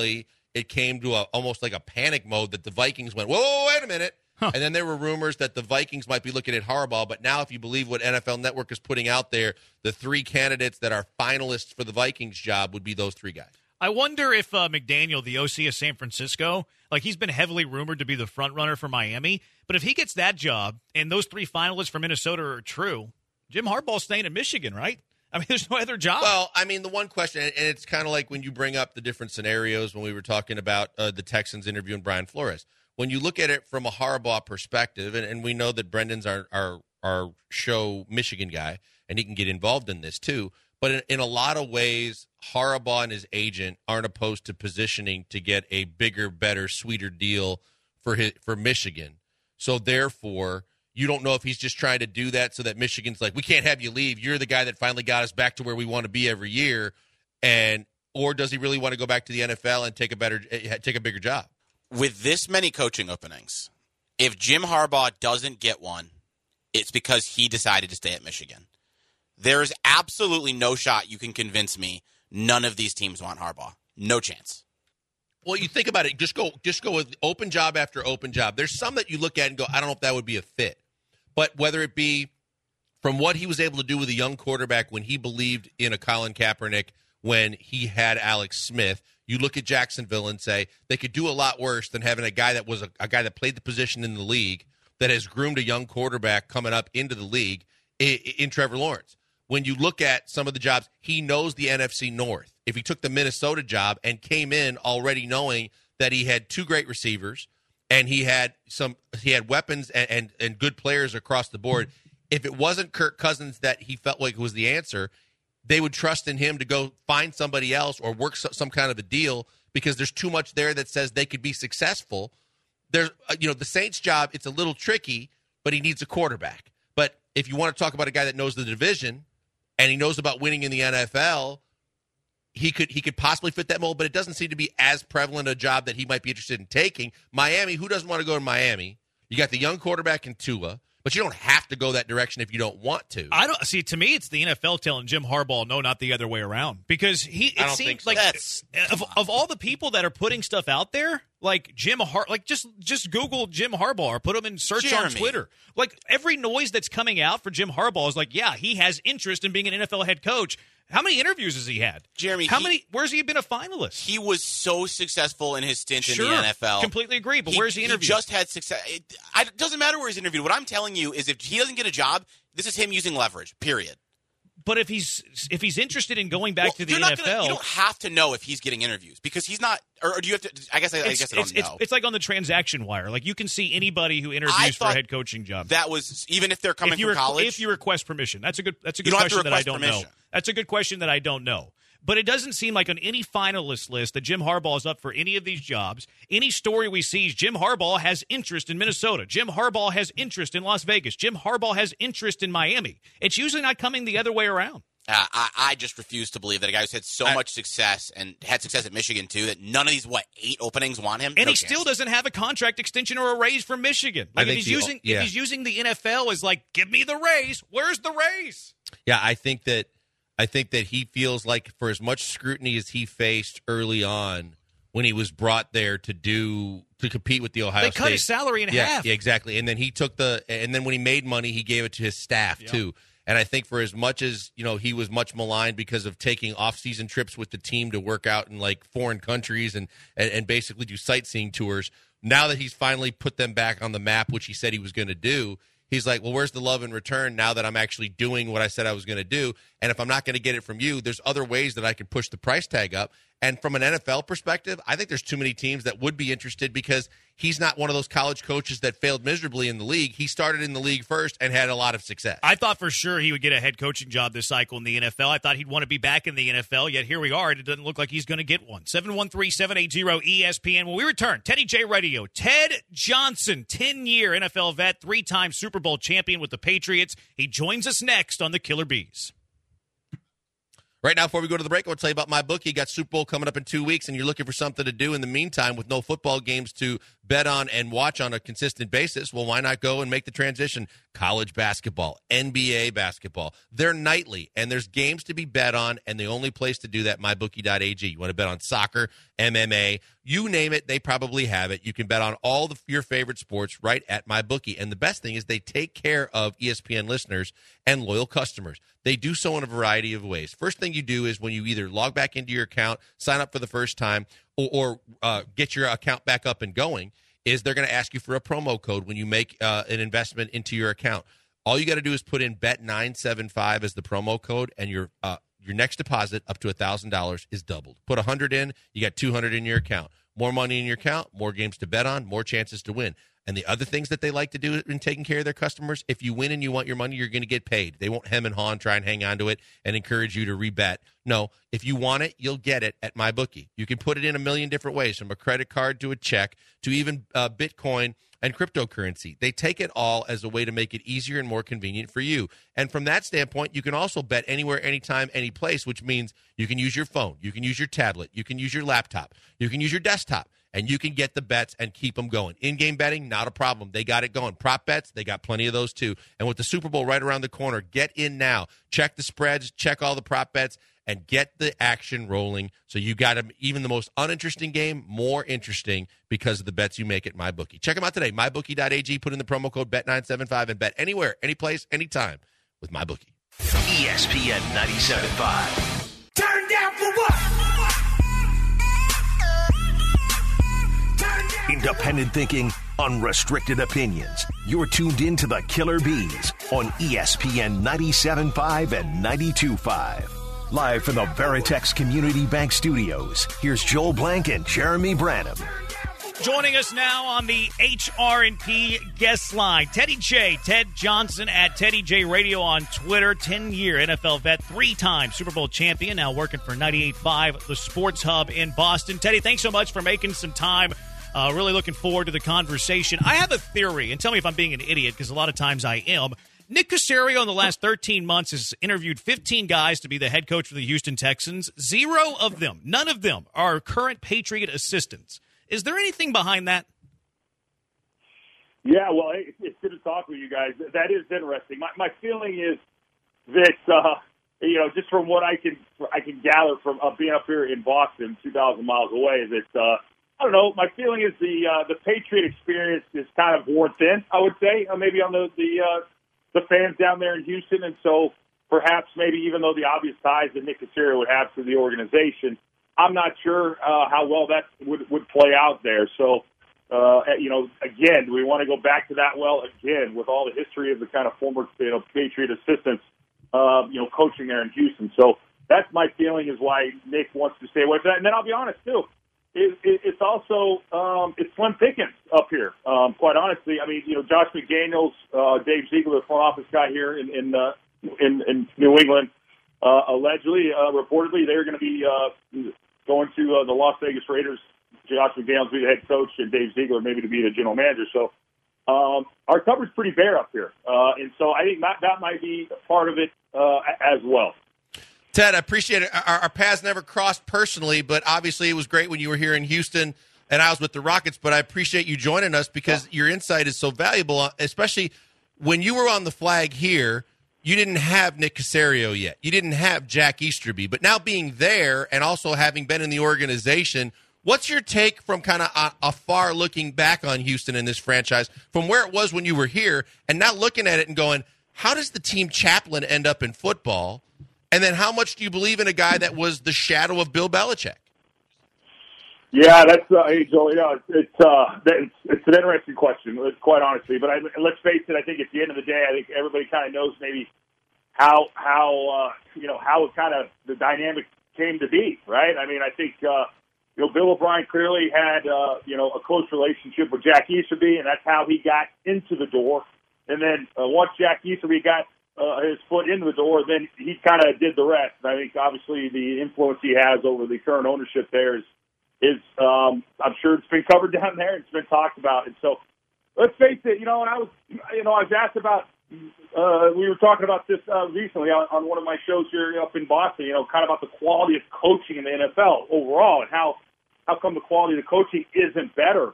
it came to a, almost like a panic mode that the Vikings went, whoa, wait a minute. Huh. And then there were rumors that the Vikings might be looking at Harbaugh. But now, if you believe what N F L Network is putting out there, the three candidates that are finalists for the Vikings job would be those three guys. I wonder if uh, McDaniel, the O C of San Francisco, like he's been heavily rumored to be the front runner for Miami. But if he gets that job and those three finalists for Minnesota are true, Jim Harbaugh's staying in Michigan, right? I mean, there's no other job. Well, I mean, the one question, and it's kind of like when you bring up the different scenarios when we were talking about uh, the Texans interviewing Brian Flores. When you look at it from a Harbaugh perspective, and, and we know that Brendan's our, our, our show Michigan guy, and he can get involved in this too. But in, in a lot of ways, Harbaugh and his agent aren't opposed to positioning to get a bigger, better, sweeter deal for his, for Michigan. So therefore, you don't know if he's just trying to do that so that Michigan's like, we can't have you leave. You're the guy that finally got us back to where we want to be every year. And or does he really want to go back to the N F L and take a better, take a bigger job? With this many coaching openings, if Jim Harbaugh doesn't get one, it's because he decided to stay at Michigan. There is absolutely no shot you can convince me none of these teams want Harbaugh. No chance. Well, you think about it. Just go just go with open job after open job. There's some that you look at and go, I don't know if that would be a fit. But whether it be from what he was able to do with a young quarterback when he believed in a Colin Kaepernick, when he had Alex Smith, you look at Jacksonville and say they could do a lot worse than having a guy that was a, a guy that played the position in the league that has groomed a young quarterback coming up into the league in, in Trevor Lawrence. When you look at some of the jobs, he knows the N F C North. If he took the Minnesota job and came in already knowing that he had two great receivers and he had some, he had weapons and, and, and good players across the board, if it wasn't Kirk Cousins that he felt like was the answer, they would trust in him to go find somebody else or work some kind of a deal because there's too much there that says they could be successful. There's, you know, the Saints job, it's a little tricky, but he needs a quarterback. But if you want to talk about a guy that knows the division and he knows about winning in the N F L, he could he could possibly fit that mold, but it doesn't seem to be as prevalent a job that he might be interested in taking. Miami, who doesn't want to go to Miami? You got the young quarterback in Tua, but you don't have to go that direction if you don't want to. I don't see. To me, it's the N F L telling Jim Harbaugh no, not the other way around. Because he, it I don't seems think so. like That's- of, of all the people that are putting stuff out there, like Jim Har, like just just Google Jim Harbaugh or put him in search on Jeremy. Twitter. Like every noise that's coming out for Jim Harbaugh is like, yeah, he has interest in being an N F L head coach. How many interviews has he had? Jeremy, how he- many? Where's he been a finalist? He was so successful in his stint sure, in the N F L. completely agree. But where's he interviewed? He just had success. It, I, it doesn't matter where he's interviewed. What I'm telling you is if he doesn't get a job, this is him using leverage, period. But if he's if he's interested in going back Well, to the you're N not F L, gonna, you don't have to know if he's getting interviews because he's not. Or, or do you have to? I guess I, I it's, guess I don't it's, know. it's, it's like on the transaction wire. Like you can see anybody who interviews I for a thought head coaching job. that was even if they're coming if you from requ- college. If you request permission, that's a good. That's a good You don't have to question that I request don't permission. know. That's a good question that I don't know. But it doesn't seem like on any finalist list that Jim Harbaugh is up for any of these jobs. Any story we see is Jim Harbaugh has interest in Minnesota. Jim Harbaugh has interest in Las Vegas. Jim Harbaugh has interest in Miami. It's usually not coming the other way around. Uh, I, I just refuse to believe that a guy who's had so I- much success and had success at Michigan too that none of these what eight openings want him. And No he chance. still doesn't have a contract extension or a raise from Michigan. Like if think he's the- using yeah. if he's using the N F L as like, give me the raise. Where's the raise? Yeah, I think that I think that he feels like for as much scrutiny as he faced early on when he was brought there to do to compete with the Ohio They State. cut his salary in yeah, half. Yeah, exactly. And then he took the and then when he made money, he gave it to his staff too. And I think for as much as, you know, he was much maligned because of taking off-season trips with the team to work out in like foreign countries and, and, and basically do sightseeing tours, now that he's finally put them back on the map, which he said he was going to do, he's like, well, where's the love in return now that I'm actually doing what I said I was going to do? And if I'm not going to get it from you, there's other ways that I can push the price tag up. And from an N F L perspective, I think there's too many teams that would be interested because he's not one of those college coaches that failed miserably in the league. He started in the league first and had a lot of success. I thought for sure he would get a head coaching job this cycle in the N F L. I thought he'd want to be back in the N F L, yet here we are, and it doesn't look like he's going to get one. seven one three, seven eight zero, E S P N. When we return, Teddy J Radio. Ted Johnson, ten-year N F L vet, three-time Super Bowl champion with the Patriots. He joins us next on the Killer Bees. Right now, before we go to the break, I want to tell you about MyBookie. You got Super Bowl coming up in two weeks, and you're looking for something to do in the meantime with no football games to bet on and watch on a consistent basis, well, why not go and make the transition? College basketball, N B A basketball, they're nightly, and there's games to be bet on, and the only place to do that, my bookie dot a g. You want to bet on soccer, M M A, you name it, they probably have it. You can bet on all the, your favorite sports right at MyBookie. And the best thing is they take care of E S P N listeners and loyal customers. They do so in a variety of ways. First thing you do is when you either log back into your account, sign up for the first time, or, or uh, get your account back up and going, is they're going to ask you for a promo code when you make uh, an investment into your account. All you got to do is put in bet nine seven five as the promo code, and your uh, your next deposit up to one thousand dollars is doubled. Put one hundred dollars in, you got two hundred dollars in your account. More money in your account, more games to bet on, more chances to win. And the other things that they like to do in taking care of their customers, if you win and you want your money, you're going to get paid. They won't hem and haw and try and hang on to it and encourage you to rebet. No, if you want it, you'll get it at MyBookie. You can put it in a million different ways, from a credit card to a check to even uh, Bitcoin and cryptocurrency. They take it all as a way to make it easier and more convenient for you. And from that standpoint, you can also bet anywhere, anytime, any place, which means you can use your phone, you can use your tablet, you can use your laptop, you can use your desktop, and you can get the bets and keep them going. In-game betting, not a problem. They got it going. Prop bets, they got plenty of those too. And with the Super Bowl right around the corner, get in now. Check the spreads, check all the prop bets, and get the action rolling. So you got even the most uninteresting game more interesting because of the bets you make at MyBookie. Check them out today. my bookie dot a g. Put in the promo code bet nine seven five and bet anywhere, anyplace, anytime with MyBookie. E S P N ninety-seven point five. Turn down for what? Independent thinking, unrestricted opinions. You're tuned in to the Killer Bees on E S P N ninety-seven point five and ninety-two point five. Live from the Veritex Community Bank Studios, here's Joel Blank and Jeremy Branham. Joining us now on the H R and P guest line, Teddy J, Ted Johnson at Teddy J Radio on Twitter, ten-year N F L vet, three-time Super Bowl champion, now working for ninety-eight point five, the Sports Hub in Boston. Teddy, thanks so much for making some time. Uh, really looking forward to the conversation. I have a theory, and tell me if I'm being an idiot, because a lot of times I am. Nick Caserio in the last thirteen months has interviewed fifteen guys to be the head coach for the Houston Texans. Zero of them, none of them, are current Patriot assistants. Is there anything behind that? Yeah, well, it, it's good to talk with you guys. That is interesting. My, my feeling is that, uh, you know, just from what I can I can gather from uh, being up here in Boston, two thousand miles away, is that, uh, I don't know, my feeling is the uh, the Patriot experience is kind of worn thin, I would say, uh, maybe on the the, uh, the fans down there in Houston. And so perhaps maybe even though the obvious ties that Nick Caserio would have to the organization, I'm not sure uh, how well that would, would play out there. So, uh, you know, again, do we want to go back to that? Well, again, with all the history of the kind of former you know, Patriot assistants, uh, you know, coaching there in Houston. So that's my feeling is why Nick wants to stay away from that. And then I'll be honest, too. It, it, it's also um, it's slim pickings up here. Um, quite honestly, I mean, you know, Josh McDaniels, uh, Dave Ziegler, the front office guy here in in uh, in, in New England, uh, allegedly, uh, reportedly, they're going to be uh, going to uh, the Las Vegas Raiders. Josh McDaniels be the head coach, and Dave Ziegler maybe to be the general manager. So um, our cover's pretty bare up here, uh, and so I think that that might be part of it uh, as well. Ted, I appreciate it. Our, our paths never crossed personally, but obviously it was great when you were here in Houston and I was with the Rockets, but I appreciate you joining us because your insight is so valuable, especially when you were on the flag here, you didn't have Nick Caserio yet. You didn't have Jack Easterby, but now being there and also having been in the organization, what's your take from kind of afar looking back on Houston and this franchise from where it was when you were here and now looking at it and going, how does the team chaplain end up in football? And then how much do you believe in a guy that was the shadow of Bill Belichick? Yeah, that's uh, hey Joel. You know, it's it's, uh, it's it's an interesting question, quite honestly. But I, let's face it. I think at the end of the day, I think everybody kind of knows maybe how how uh, you know how it kind of the dynamic came to be, right? I mean, I think uh, you know Bill O'Brien clearly had uh, you know a close relationship with Jack Easterby, and that's how he got into the door. And then uh, once Jack Easterby got Uh, his foot into the door, then he kind of did the rest. I think obviously the influence he has over the current ownership there is, is um, I'm sure it's been covered down there. It's been talked about. And so let's face it, you know, and I was, you know, I was asked about, uh, we were talking about this uh, recently on, on one of my shows here up in Boston, you know, kind of about the quality of coaching in the N F L overall and how, how come the quality of the coaching isn't better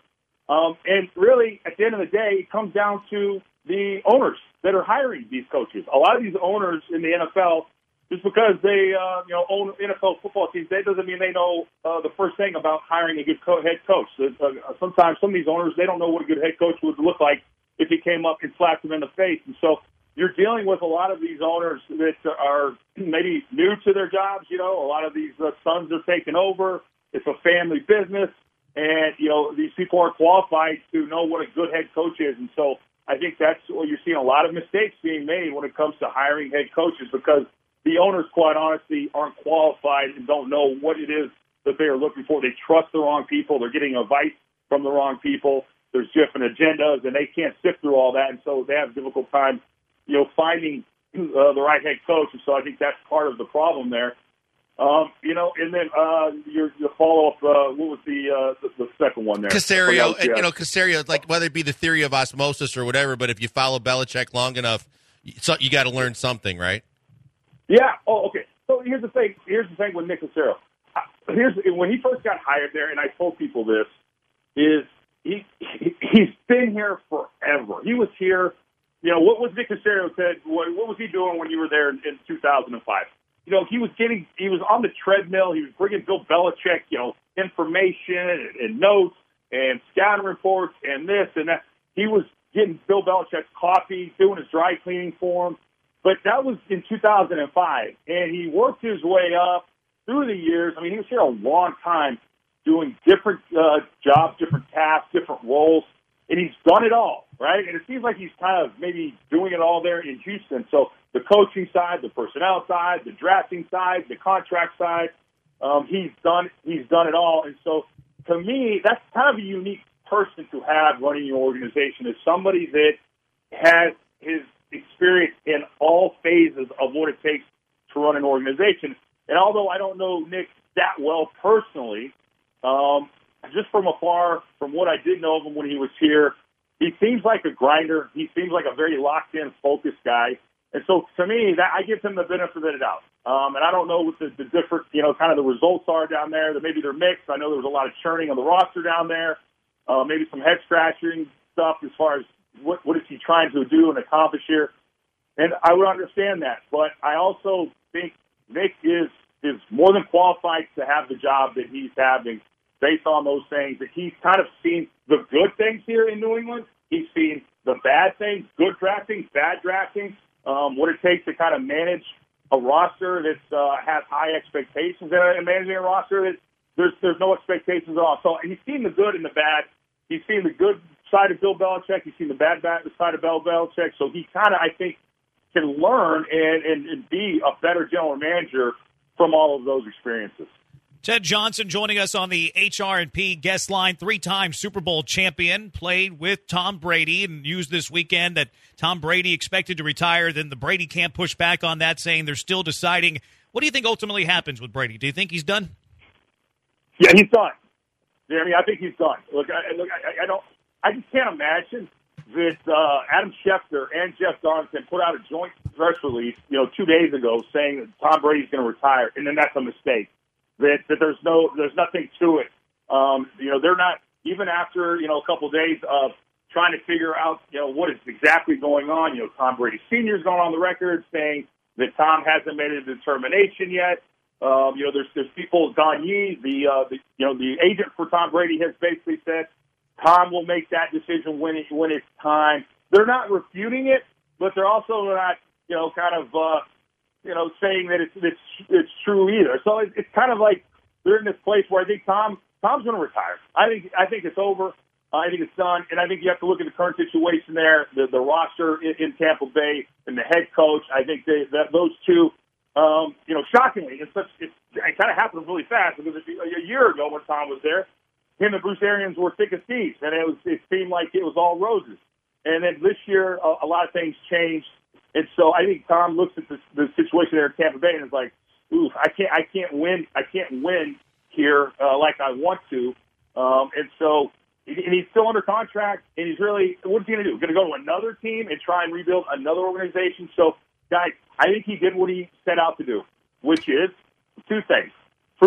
Um, and really, at the end of the day, it comes down to the owners that are hiring these coaches. A lot of these owners in the N F L, just because they uh, you know own N F L football teams, that doesn't mean they know uh, the first thing about hiring a good co- head coach. Uh, sometimes some of these owners, they don't know what a good head coach would look like if he came up and slapped them in the face. And so you're dealing with a lot of these owners that are maybe new to their jobs. You know, a lot of these uh, sons are taking over. It's a family business. And, you know, these people are qualified to know what a good head coach is. And so I think that's what you're seeing, a lot of mistakes being made when it comes to hiring head coaches, because the owners, quite honestly, aren't qualified and don't know what it is that they are looking for. They trust the wrong people. They're getting advice from the wrong people. There's different agendas, and they can't sift through all that. And so they have a difficult time, you know, finding uh, the right head coach. And so I think that's part of the problem there. Um, you know, and then uh, your, your follow-up, uh, what was the, uh, the the second one there? Caserio, Oh, yeah. you know, Caserio, like whether it be the theory of osmosis or whatever, but if you follow Belichick long enough, so you got to learn something, right? Yeah. Oh, okay. So here's the thing. Here's the thing with Nick Caserio. Here's when he first got hired there, and I told people this, is he, he he's been here forever. He was here. You know, what was Nick Caserio said? What, what was he doing when you were there in, in two thousand five? You know, he was getting, he was on the treadmill. He was bringing Bill Belichick, you know, information and, and notes and scouting reports and this and that. He was getting Bill Belichick's coffee, doing his dry cleaning for him. But that was in two thousand five. And he worked his way up through the years. I mean, he was here a long time doing different uh, jobs, different tasks, different roles. And he's done it all, right? And it seems like he's kind of maybe doing it all there in Houston. So the coaching side, the personnel side, the drafting side, the contract side, um, he's done he's done it all. And so to me, that's kind of a unique person to have running your organization, is somebody that has his experience in all phases of what it takes to run an organization. And although I don't know Nick that well personally, um, just from afar, from what I did know of him when he was here, he seems like a grinder. He seems like a very locked-in, focused guy. And so, to me, that I give him the benefit of the doubt. Um, and I don't know what the, the different, you know, kind of the results are down there. That maybe they're mixed. I know there was a lot of churning on the roster down there. Uh, maybe some head-scratching stuff as far as what, what is he trying to do and accomplish here. And I would understand that. But I also think Nick is is more than qualified to have the job that he's having based on those things. That he's kind of seen the good things here in New England. He's seen the bad things, good drafting, bad drafting, um, what it takes to kind of manage a roster that uh, has high expectations, and managing a roster that there's there's no expectations at all. So he's seen the good and the bad. He's seen the good side of Bill Belichick. He's seen the bad, bad side of Bill Belichick. So he kind of, I think, can learn and, and, and be a better general manager from all of those experiences. Ted Johnson joining us on the H R and P guest line, three-time Super Bowl champion, played with Tom Brady, and used this weekend that Tom Brady expected to retire. Then the Brady camp pushed back on that, saying they're still deciding. What do you think ultimately happens with Brady? Do you think he's done? Yeah, he's done. Yeah, I mean, I think he's done. Look, I, look, I, I don't. I just can't imagine that uh, Adam Schefter and Jeff Darlington put out a joint press release, you know, two days ago saying that Tom Brady's going to retire, and then that's a mistake. That, that there's no, there's nothing to it. Um, you know, they're not, even after, you know, a couple of days of trying to figure out, you know, what is exactly going on. You know, Tom Brady Senior's gone on the record saying that Tom hasn't made a determination yet. Um, you know, there's, there's people, Don Yee, the, uh, the, you know, the agent for Tom Brady has basically said Tom will make that decision when it, when it's time. They're not refuting it, but they're also not, you know, kind of, uh, you know, saying that it's it's it's true either. So it's, it's kind of like they're in this place where I think Tom Tom's going to retire. I think I think it's over. Uh, I think it's done, and I think you have to look at the current situation there, the the roster in, in Tampa Bay, and the head coach. I think they, that those two, um, you know, shockingly, it's such it's, it kind of happened really fast because a year ago when Tom was there, him and Bruce Arians were thick as thieves, and it was it seemed like it was all roses. And then this year, a, a lot of things changed. And so I think Tom looks at the, the situation there in Tampa Bay and is like, "Oof, I can't, I can't win, I can't win here uh, like I want to." Um, and so, and he's still under contract, and he's really, what's he going to do? Going to go to another team and try and rebuild another organization? So, guys, I think he did what he set out to do, which is two things: prove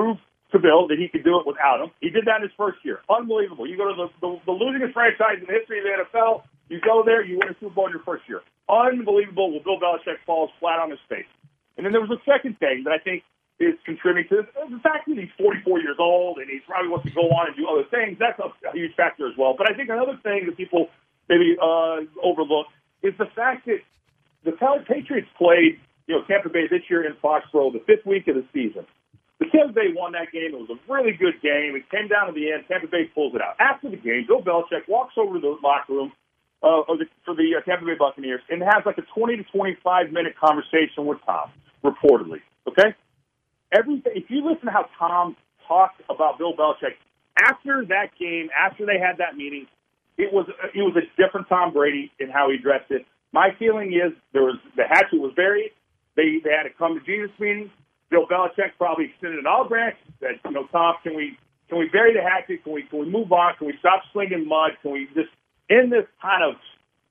to Bill that he could do it without him. He did that in his first year. Unbelievable. You go to the, the, the losingest franchise in the history of the N F L, you go there, you win a Super Bowl in your first year. Unbelievable. Well, Bill Belichick falls flat on his face. And then there was a second thing that I think is contributing to this. The fact that he's forty-four years old and he probably wants to go on and do other things, that's a, a huge factor as well. But I think another thing that people maybe uh, overlook is the fact that the Patriots played, you know, Tampa Bay this year in Foxborough the fifth week of the season. The Tampa Bay won that game. It was a really good game. It came down to the end. Tampa Bay pulls it out. After the game, Bill Belichick walks over to the locker room uh, of the, for the uh, Tampa Bay Buccaneers and has like a twenty to twenty-five minute conversation with Tom, reportedly. Okay? Everything. If you listen to how Tom talked about Bill Belichick after that game, after they had that meeting, it was it was a different Tom Brady in how he addressed it. My feeling is there was the hatchet was buried. They they had a come to Jesus meeting. Bill Belichick probably extended an olive branch. Said, you know, Tom, can we can we bury the hatchet? Can we can we move on? Can we stop slinging mud? Can we just end this kind of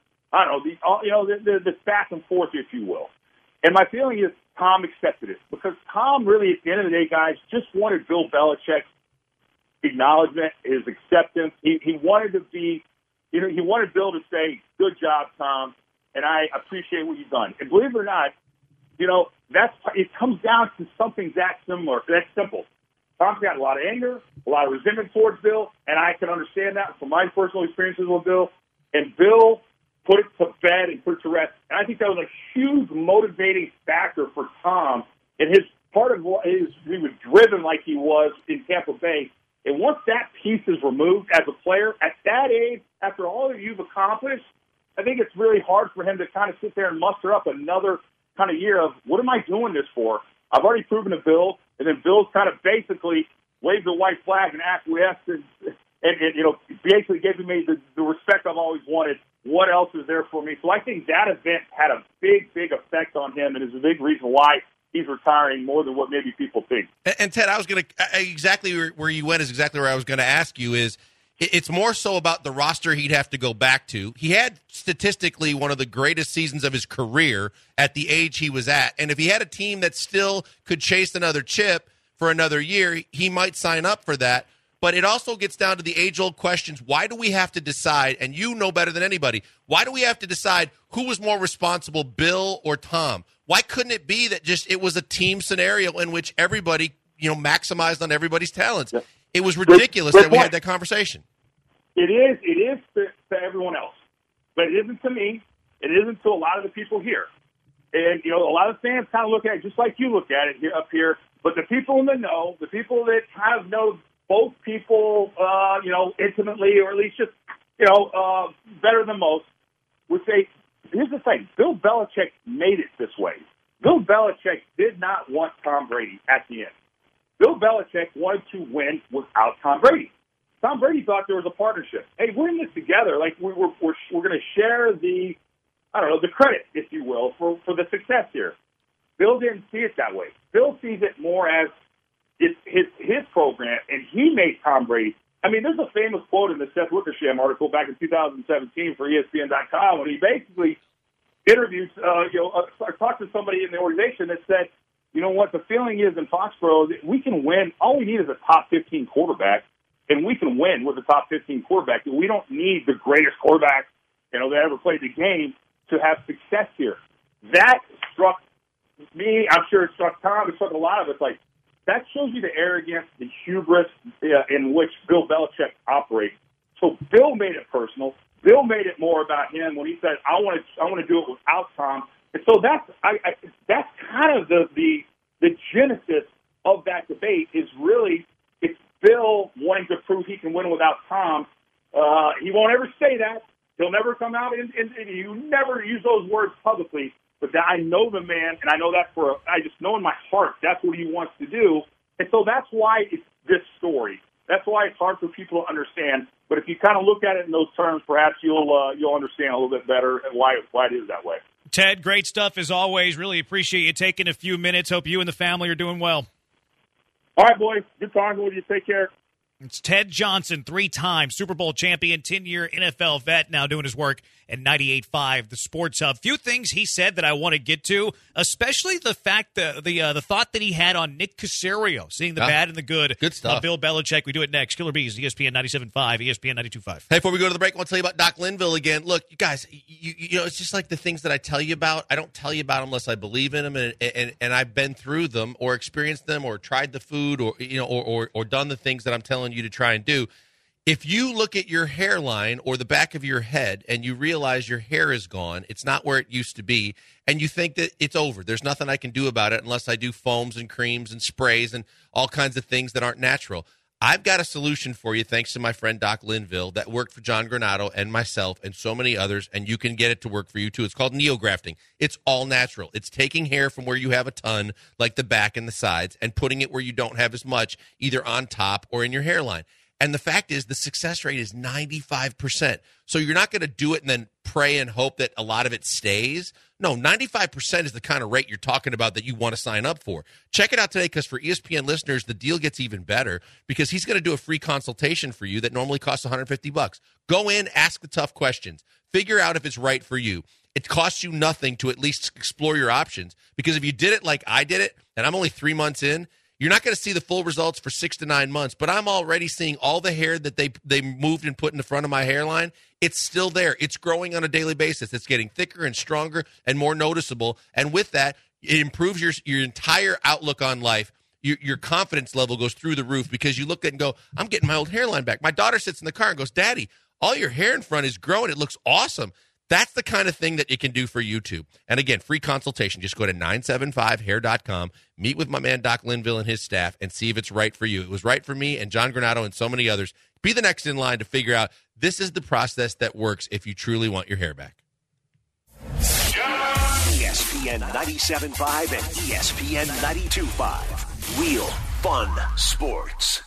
I don't know the you know this, this back and forth, if you will? And my feeling is Tom accepted it because Tom really, at the end of the day, guys, just wanted Bill Belichick's acknowledgement, his acceptance. He, he wanted to be, you know, he wanted Bill to say, "Good job, Tom, and I appreciate what you've done." And believe it or not, you know, that's it comes down to something that similar, that simple. Tom's got a lot of anger, a lot of resentment towards Bill, and I can understand that from my personal experiences with Bill. And Bill put it to bed and put it to rest. And I think that was a huge motivating factor for Tom. And his part of what is he was driven like he was in Tampa Bay. And once that piece is removed as a player, at that age, after all that you've accomplished, I think it's really hard for him to kind of sit there and muster up another kind of year of, what am I doing this for? I've already proven to Bill. And then Bill's kind of basically waved the white flag and acquiesced and, and, and you know, basically gave me the, the respect I've always wanted. What else is there for me? So I think that event had a big, big effect on him and is a big reason why he's retiring more than what maybe people think. And, and Ted, I was going to exactly where you went is exactly where I was going to ask you is it's more so about the roster he'd have to go back to. He had statistically one of the greatest seasons of his career at the age he was at. And if he had a team that still could chase another chip for another year, he might sign up for that. But it also gets down to the age-old questions. Why do we have to decide, and you know better than anybody, why do we have to decide who was more responsible, Bill or Tom? Why couldn't it be that just it was a team scenario in which everybody, you know, maximized on everybody's talents? Yeah. It was ridiculous but, but that we what? had that conversation. It is. It is to, to everyone else. But it isn't to me. It isn't to a lot of the people here. And, you know, a lot of fans kind of look at it just like you look at it here, up here. But the people in the know, the people that kind of know both people, uh, you know, intimately, or at least just, you know, uh, better than most, would say, here's the thing, Bill Belichick made it this way. Bill Belichick did not want Tom Brady at the end. Bill Belichick wanted to win without Tom Brady. Tom Brady thought there was a partnership. Hey, we're in this together. Like, we're, we're, we're, we're going to share the, I don't know, the credit, if you will, for, for the success here. Bill didn't see it that way. Bill sees it more as it's his his program, and he made Tom Brady. I mean, there's a famous quote in the Seth Wickersham article back in two thousand seventeen for E S P N dot com when he basically interviewed, uh, you know, uh, talked to somebody in the organization that said, you know what, the feeling is in Foxborough that we can win. All we need is a top fifteen quarterback, and we can win with a top fifteen quarterback. We don't need the greatest quarterback, you know, that ever played the game to have success here. That struck me. I'm sure it struck Tom. It struck a lot of us. Like, that shows you the arrogance, the hubris uh, in which Bill Belichick operates. So Bill made it personal. Bill made it more about him when he said, "I want to, I want to do it without Tom." And so that's, I, I, that's kind of the, the the genesis of that debate. Is really it's Bill wanting to prove he can win without Tom. Uh, he won't ever say that. He'll never come out and, and, and you never use those words publicly. But that, I know the man, and I know that for a, I just know in my heart that's what he wants to do. And so that's why it's this story. That's why it's hard for people to understand. But if you kind of look at it in those terms, perhaps you'll uh, you'll understand a little bit better and why why it is that way. Ted, great stuff as always. Really appreciate you taking a few minutes. Hope you and the family are doing well. All right, boys. Good talking with you. Take care. It's Ted Johnson, three-time Super Bowl champion, ten-year N F L vet, now doing his work at ninety-eight point five, the Sports Hub. Few things he said that I want to get to, especially the fact that the uh, the thought that he had on Nick Caserio, seeing the yeah. bad and the good. Good stuff. Uh, Bill Belichick. We do it next. Killer Bees, E S P N ninety-seven point five, E S P N ninety-two point five. Hey, before we go to the break, I want to tell you about Doc Linville again. Look, you guys, you, you know, it's just like the things that I tell you about. I don't tell you about them unless I believe in them, and and, and I've been through them or experienced them or tried the food or you know or, or or done the things that I'm telling you to try and do. If you look at your hairline or the back of your head and you realize your hair is gone, it's not where it used to be, and you think that it's over, there's nothing I can do about it unless I do foams and creams and sprays and all kinds of things that aren't natural. I've got a solution for you, thanks to my friend Doc Linville, that worked for John Granado and myself and so many others, and you can get it to work for you too. It's called neografting. It's all natural. It's taking hair from where you have a ton, like the back and the sides, and putting it where you don't have as much, either on top or in your hairline. And the fact is, the success rate is ninety-five percent. So you're not going to do it and then pray and hope that a lot of it stays. No, ninety-five percent is the kind of rate you're talking about that you want to sign up for. Check it out today, because for E S P N listeners, the deal gets even better, because he's going to do a free consultation for you that normally costs one hundred fifty bucks. Go in, ask the tough questions. Figure out if it's right for you. It costs you nothing to at least explore your options, because if you did it like I did it, and I'm only three months in, you're not going to see the full results for six to nine months, but I'm already seeing all the hair that they they moved and put in the front of my hairline. It's still there. It's growing on a daily basis. It's getting thicker and stronger and more noticeable. And with that, it improves your your entire outlook on life. Your, your confidence level goes through the roof, because you look at it and go, I'm getting my old hairline back. My daughter sits in the car and goes, Daddy, all your hair in front is growing. It looks awesome. That's the kind of thing that it can do for you, too. And again, free consultation. Just go to nine seven five hair dot com, meet with my man Doc Linville and his staff, and see if it's right for you. It was right for me and John Granado and so many others. Be the next in line to figure out this is the process that works if you truly want your hair back. E S P N ninety-seven point five and E S P N ninety-two point five. Real Fun Sports.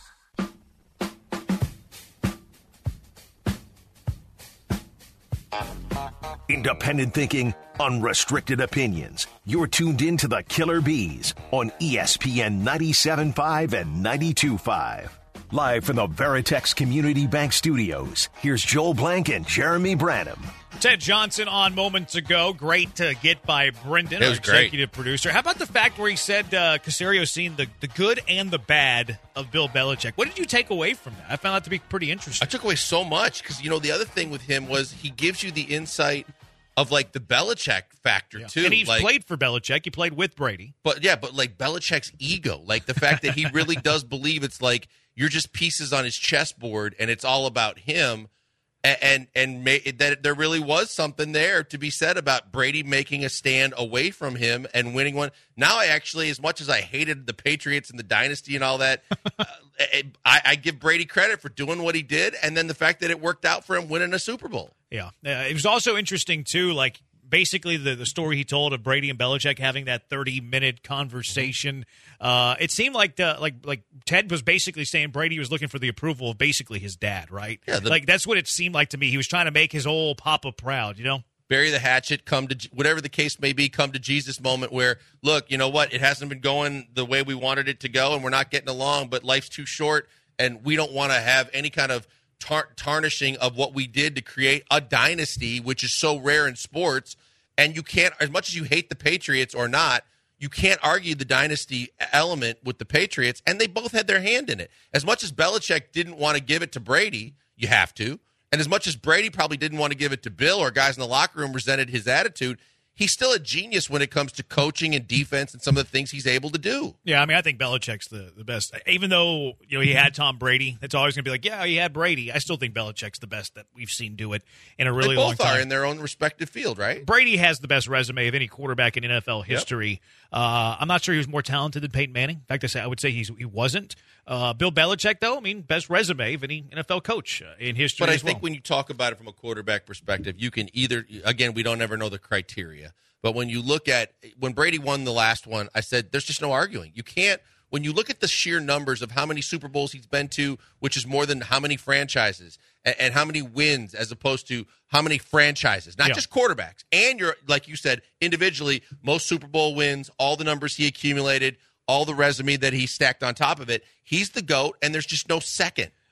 Independent thinking, unrestricted opinions. You're tuned in to the Killer Bees on E S P N ninety-seven point five and ninety-two point five. Live from the Veritex Community Bank Studios, here's Joel Blank and Jeremy Branham. Ted Johnson on moments ago. Great to get by Brendan, it our was executive great. producer. How about the fact where he said uh, Caserio's seen the, the good and the bad of Bill Belichick? What did you take away from that? I found that to be pretty interesting. I took away so much, because, you know, the other thing with him was he gives you the insight of, like, the Belichick factor, Yeah. too. And he's like, played for Belichick. He played with Brady. But, yeah, but, like, Belichick's ego. Like, the fact that he really does believe it's like you're just pieces on his chessboard and it's all about him. And and, and may, that there really was something there to be said about Brady making a stand away from him and winning one. Now, I actually, as much as I hated the Patriots and the dynasty and all that, uh, I, I give Brady credit for doing what he did, and then the fact that it worked out for him winning a Super Bowl. Yeah. Uh, it was also interesting, too, like, basically the, the story he told of Brady and Belichick having that thirty-minute conversation. Uh, it seemed like the, like like Ted was basically saying Brady was looking for the approval of basically his dad, right? Yeah, the, like, that's what it seemed like to me. He was trying to make his old papa proud, you know? Bury the hatchet, come to whatever the case may be, come to Jesus moment where, look, you know what? It hasn't been going the way we wanted it to go, and we're not getting along, but life's too short, and we don't want to have any kind of tar- tarnishing of what we did to create a dynasty, which is so rare in sports. And you can't, as much as you hate the Patriots or not, you can't argue the dynasty element with the Patriots, and they both had their hand in it. As much as Belichick didn't want to give it to Brady, you have to. And as much as Brady probably didn't want to give it to Bill, or guys in the locker room resented his attitude, he's still a genius when it comes to coaching and defense and some of the things he's able to do. Yeah, I mean, I think Belichick's the, the best. Even though, you know, he had Tom Brady, it's always going to be like, yeah, he had Brady. I still think Belichick's the best that we've seen do it in a really they long both time. are in their own respective field, right? Brady has the best resume of any quarterback in N F L history. Yep. Uh, I'm not sure he was more talented than Peyton Manning. In fact, I, say, I would say he's, he wasn't. Uh, Bill Belichick, though, I mean, best resume of any N F L coach uh, in history. But I as think well. when you talk about it from a quarterback perspective, you can either, again, we don't ever know the criteria. But when you look at, when Brady won the last one, I said, there's just no arguing. You can't, when you look at the sheer numbers of how many Super Bowls he's been to, which is more than how many franchises, and, and how many wins as opposed to how many franchises, not yeah. just quarterbacks. And you're, like you said, individually, most Super Bowl wins, all the numbers he accumulated, all the resume that he stacked on top of it. He's the GOAT, and there's just no second.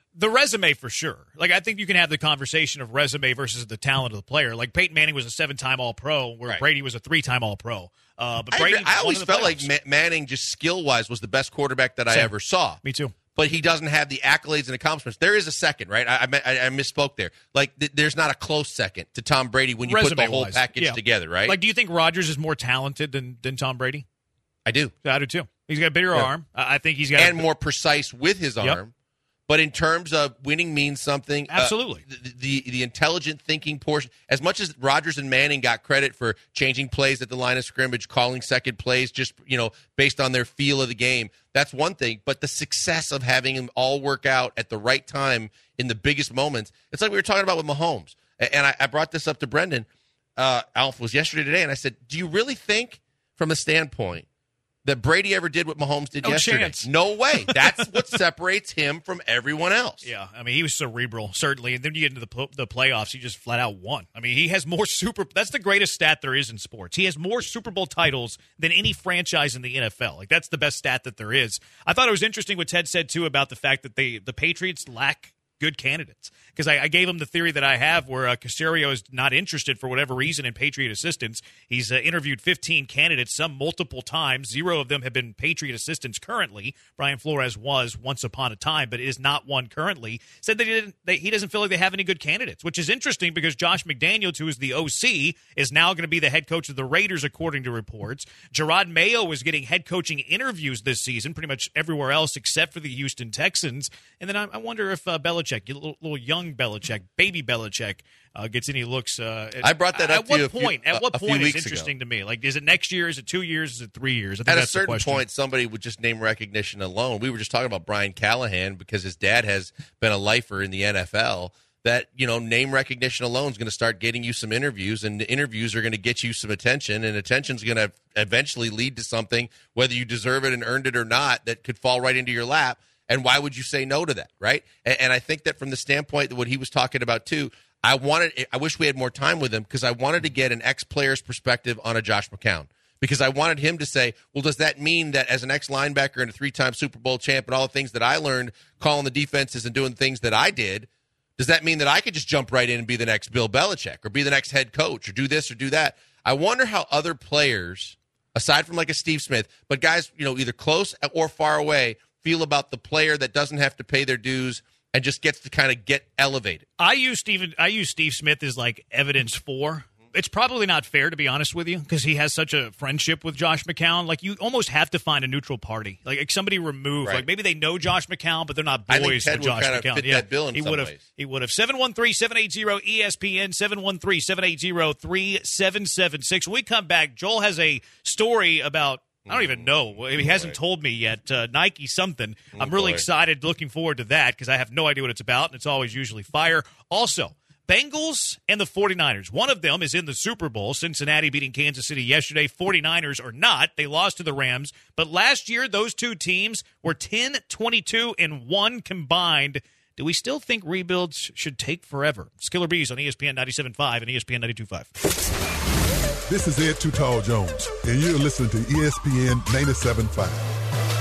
The resume for sure. Like, I think you can have the conversation of resume versus the talent of the player. Like, Peyton Manning was a seven-time All-Pro, where right. Brady was a three-time All-Pro. Uh, but I, Brady agree. I always felt playoffs. like Ma- Manning, just skill-wise, was the best quarterback that Same. I ever saw. Me too. But he doesn't have the accolades and accomplishments. There is a second, right? I, I, I misspoke there. Like, th- there's not a close second to Tom Brady when you put the whole Resume-wise, package yeah. together, right? Like, do you think Rodgers is more talented than, than Tom Brady? I do. I do too. He's got a bigger Yeah. arm. I think he's got and a, more precise with his arm. Yep. But in terms of winning means something. Absolutely. Uh, the, the the intelligent thinking portion, as much as Rodgers and Manning got credit for changing plays at the line of scrimmage, calling second plays just, you know, based on their feel of the game, that's one thing. But the success of having them all work out at the right time in the biggest moments, it's like we were talking about with Mahomes. And I, I brought this up to Brendan. Uh, Alf was yesterday today, and I said, do you really think from a standpoint that Brady ever did what Mahomes did No yesterday? chance. No way. That's what separates him from everyone else. Yeah, I mean, he was cerebral, certainly. And then you get into the pl- the playoffs, he just flat out won. I mean, he has more Super – that's the greatest stat there is in sports. He has more Super Bowl titles than any franchise in the N F L. Like, that's the best stat that there is. I thought it was interesting what Ted said, too, about the fact that they the Patriots lack good candidates. Because I, I gave him the theory that I have where uh, Caserio is not interested for whatever reason in Patriot assistants. He's uh, interviewed fifteen candidates, some multiple times. Zero of them have been Patriot assistants currently. Brian Flores was once upon a time, but is not one currently. Said that he, didn't, that he doesn't feel like they have any good candidates, which is interesting because Josh McDaniels, who is the O C, is now going to be the head coach of the Raiders, according to reports. Gerard Mayo is getting head coaching interviews this season, pretty much everywhere else except for the Houston Texans. And then I, I wonder if uh, Belichick, a little, little young Belichick, baby Belichick, uh, gets any looks. Uh, at, I brought that up at to you what a few- point? At what a few point is weeks interesting ago. to me? Like, is it next year? Is it two years? Is it three years? I think At a that's the certain question. point, somebody would just name recognition alone. We were just talking about Brian Callahan because his dad has been a lifer in the N F L. That, you know, name recognition alone is going to start getting you some interviews, and the interviews are going to get you some attention, and attention is going to eventually lead to something, whether you deserve it and earned it or not, that could fall right into your lap. And why would you say no to that, right? And, and I think that from the standpoint that what he was talking about too, I wanted, I wish we had more time with him because I wanted to get an ex-player's perspective on a Josh McCown. Because I wanted him to say, well, does that mean that as an ex-linebacker and a three-time Super Bowl champ and all the things that I learned calling the defenses and doing things that I did, does that mean that I could just jump right in and be the next Bill Belichick or be the next head coach or do this or do that? I wonder how other players, aside from like a Steve Smith, but guys, you know, either close or far away, feel about the player that doesn't have to pay their dues and just gets to kind of get elevated. I use Steven, I use Steve Smith as like evidence for. It's probably not fair, to be honest with you, because he has such a friendship with Josh McCown. Like, you almost have to find a neutral party, like, like somebody removed. Right. Like, maybe they know Josh McCown, but they're not I think boys Ted with would Josh kind of McCown. fit Yeah, that bill in he some would have. ways. He would have. seven one three, seven eight zero, E S P N, seven one three, seven eight zero, three seven seven six. When we come back, Joel has a story about. I don't even know. He hasn't told me yet. Uh, Nike something. I'm really boy. excited, looking forward to that because I have no idea what it's about, and it's always usually fire. Also, Bengals and the 49ers. One of them is in the Super Bowl. Cincinnati beating Kansas City yesterday. 49ers are not. They lost to the Rams. But last year, those two teams were ten, twenty-two, and one combined. Do we still think rebuilds should take forever? Skiller Bees on E S P N ninety-seven point five and E S P N ninety-two point five. This is Ed Too Tall Jones, and you're listening to E S P N ninety-seven point five.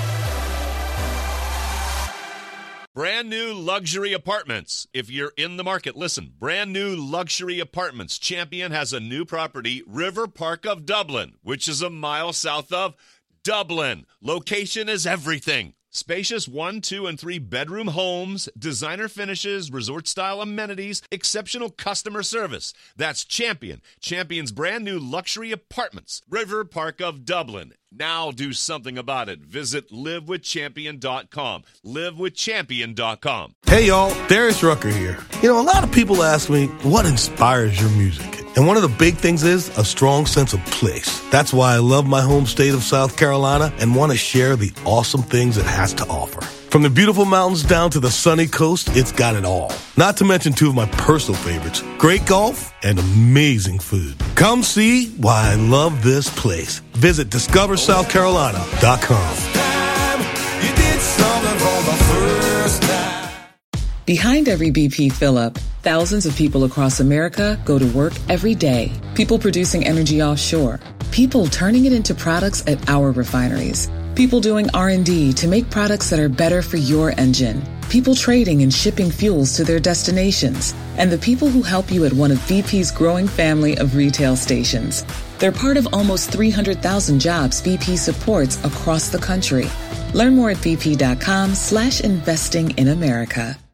Brand new luxury apartments. If you're in the market, listen. Brand new luxury apartments. Champion has a new property, River Park of Dublin, which is a mile south of Dublin. Location is everything. Spacious one, two, and three bedroom homes, designer finishes, resort-style amenities, exceptional customer service. That's Champion. Champion's brand new luxury apartments. River Park of Dublin. Now do something about it. Visit live with champion dot com. live with champion dot com. Hey, y'all. Darius Rucker here. You know, a lot of people ask me, what inspires your music? And one of the big things is a strong sense of place. That's why I love my home state of South Carolina and want to share the awesome things it has to offer. From the beautiful mountains down to the sunny coast, it's got it all. Not to mention two of my personal favorites, great golf and amazing food. Come see why I love this place. Visit discover south carolina dot com. Behind every B P fill-up, thousands of people across America go to work every day. People producing energy offshore. People turning it into products at our refineries. People doing R and D to make products that are better for your engine. people trading and shipping fuels to their destinations, and the people who help you at one of B P's growing family of retail stations. They're part of almost three hundred thousand jobs B P supports across the country. Learn more at bp.com slash investing in America.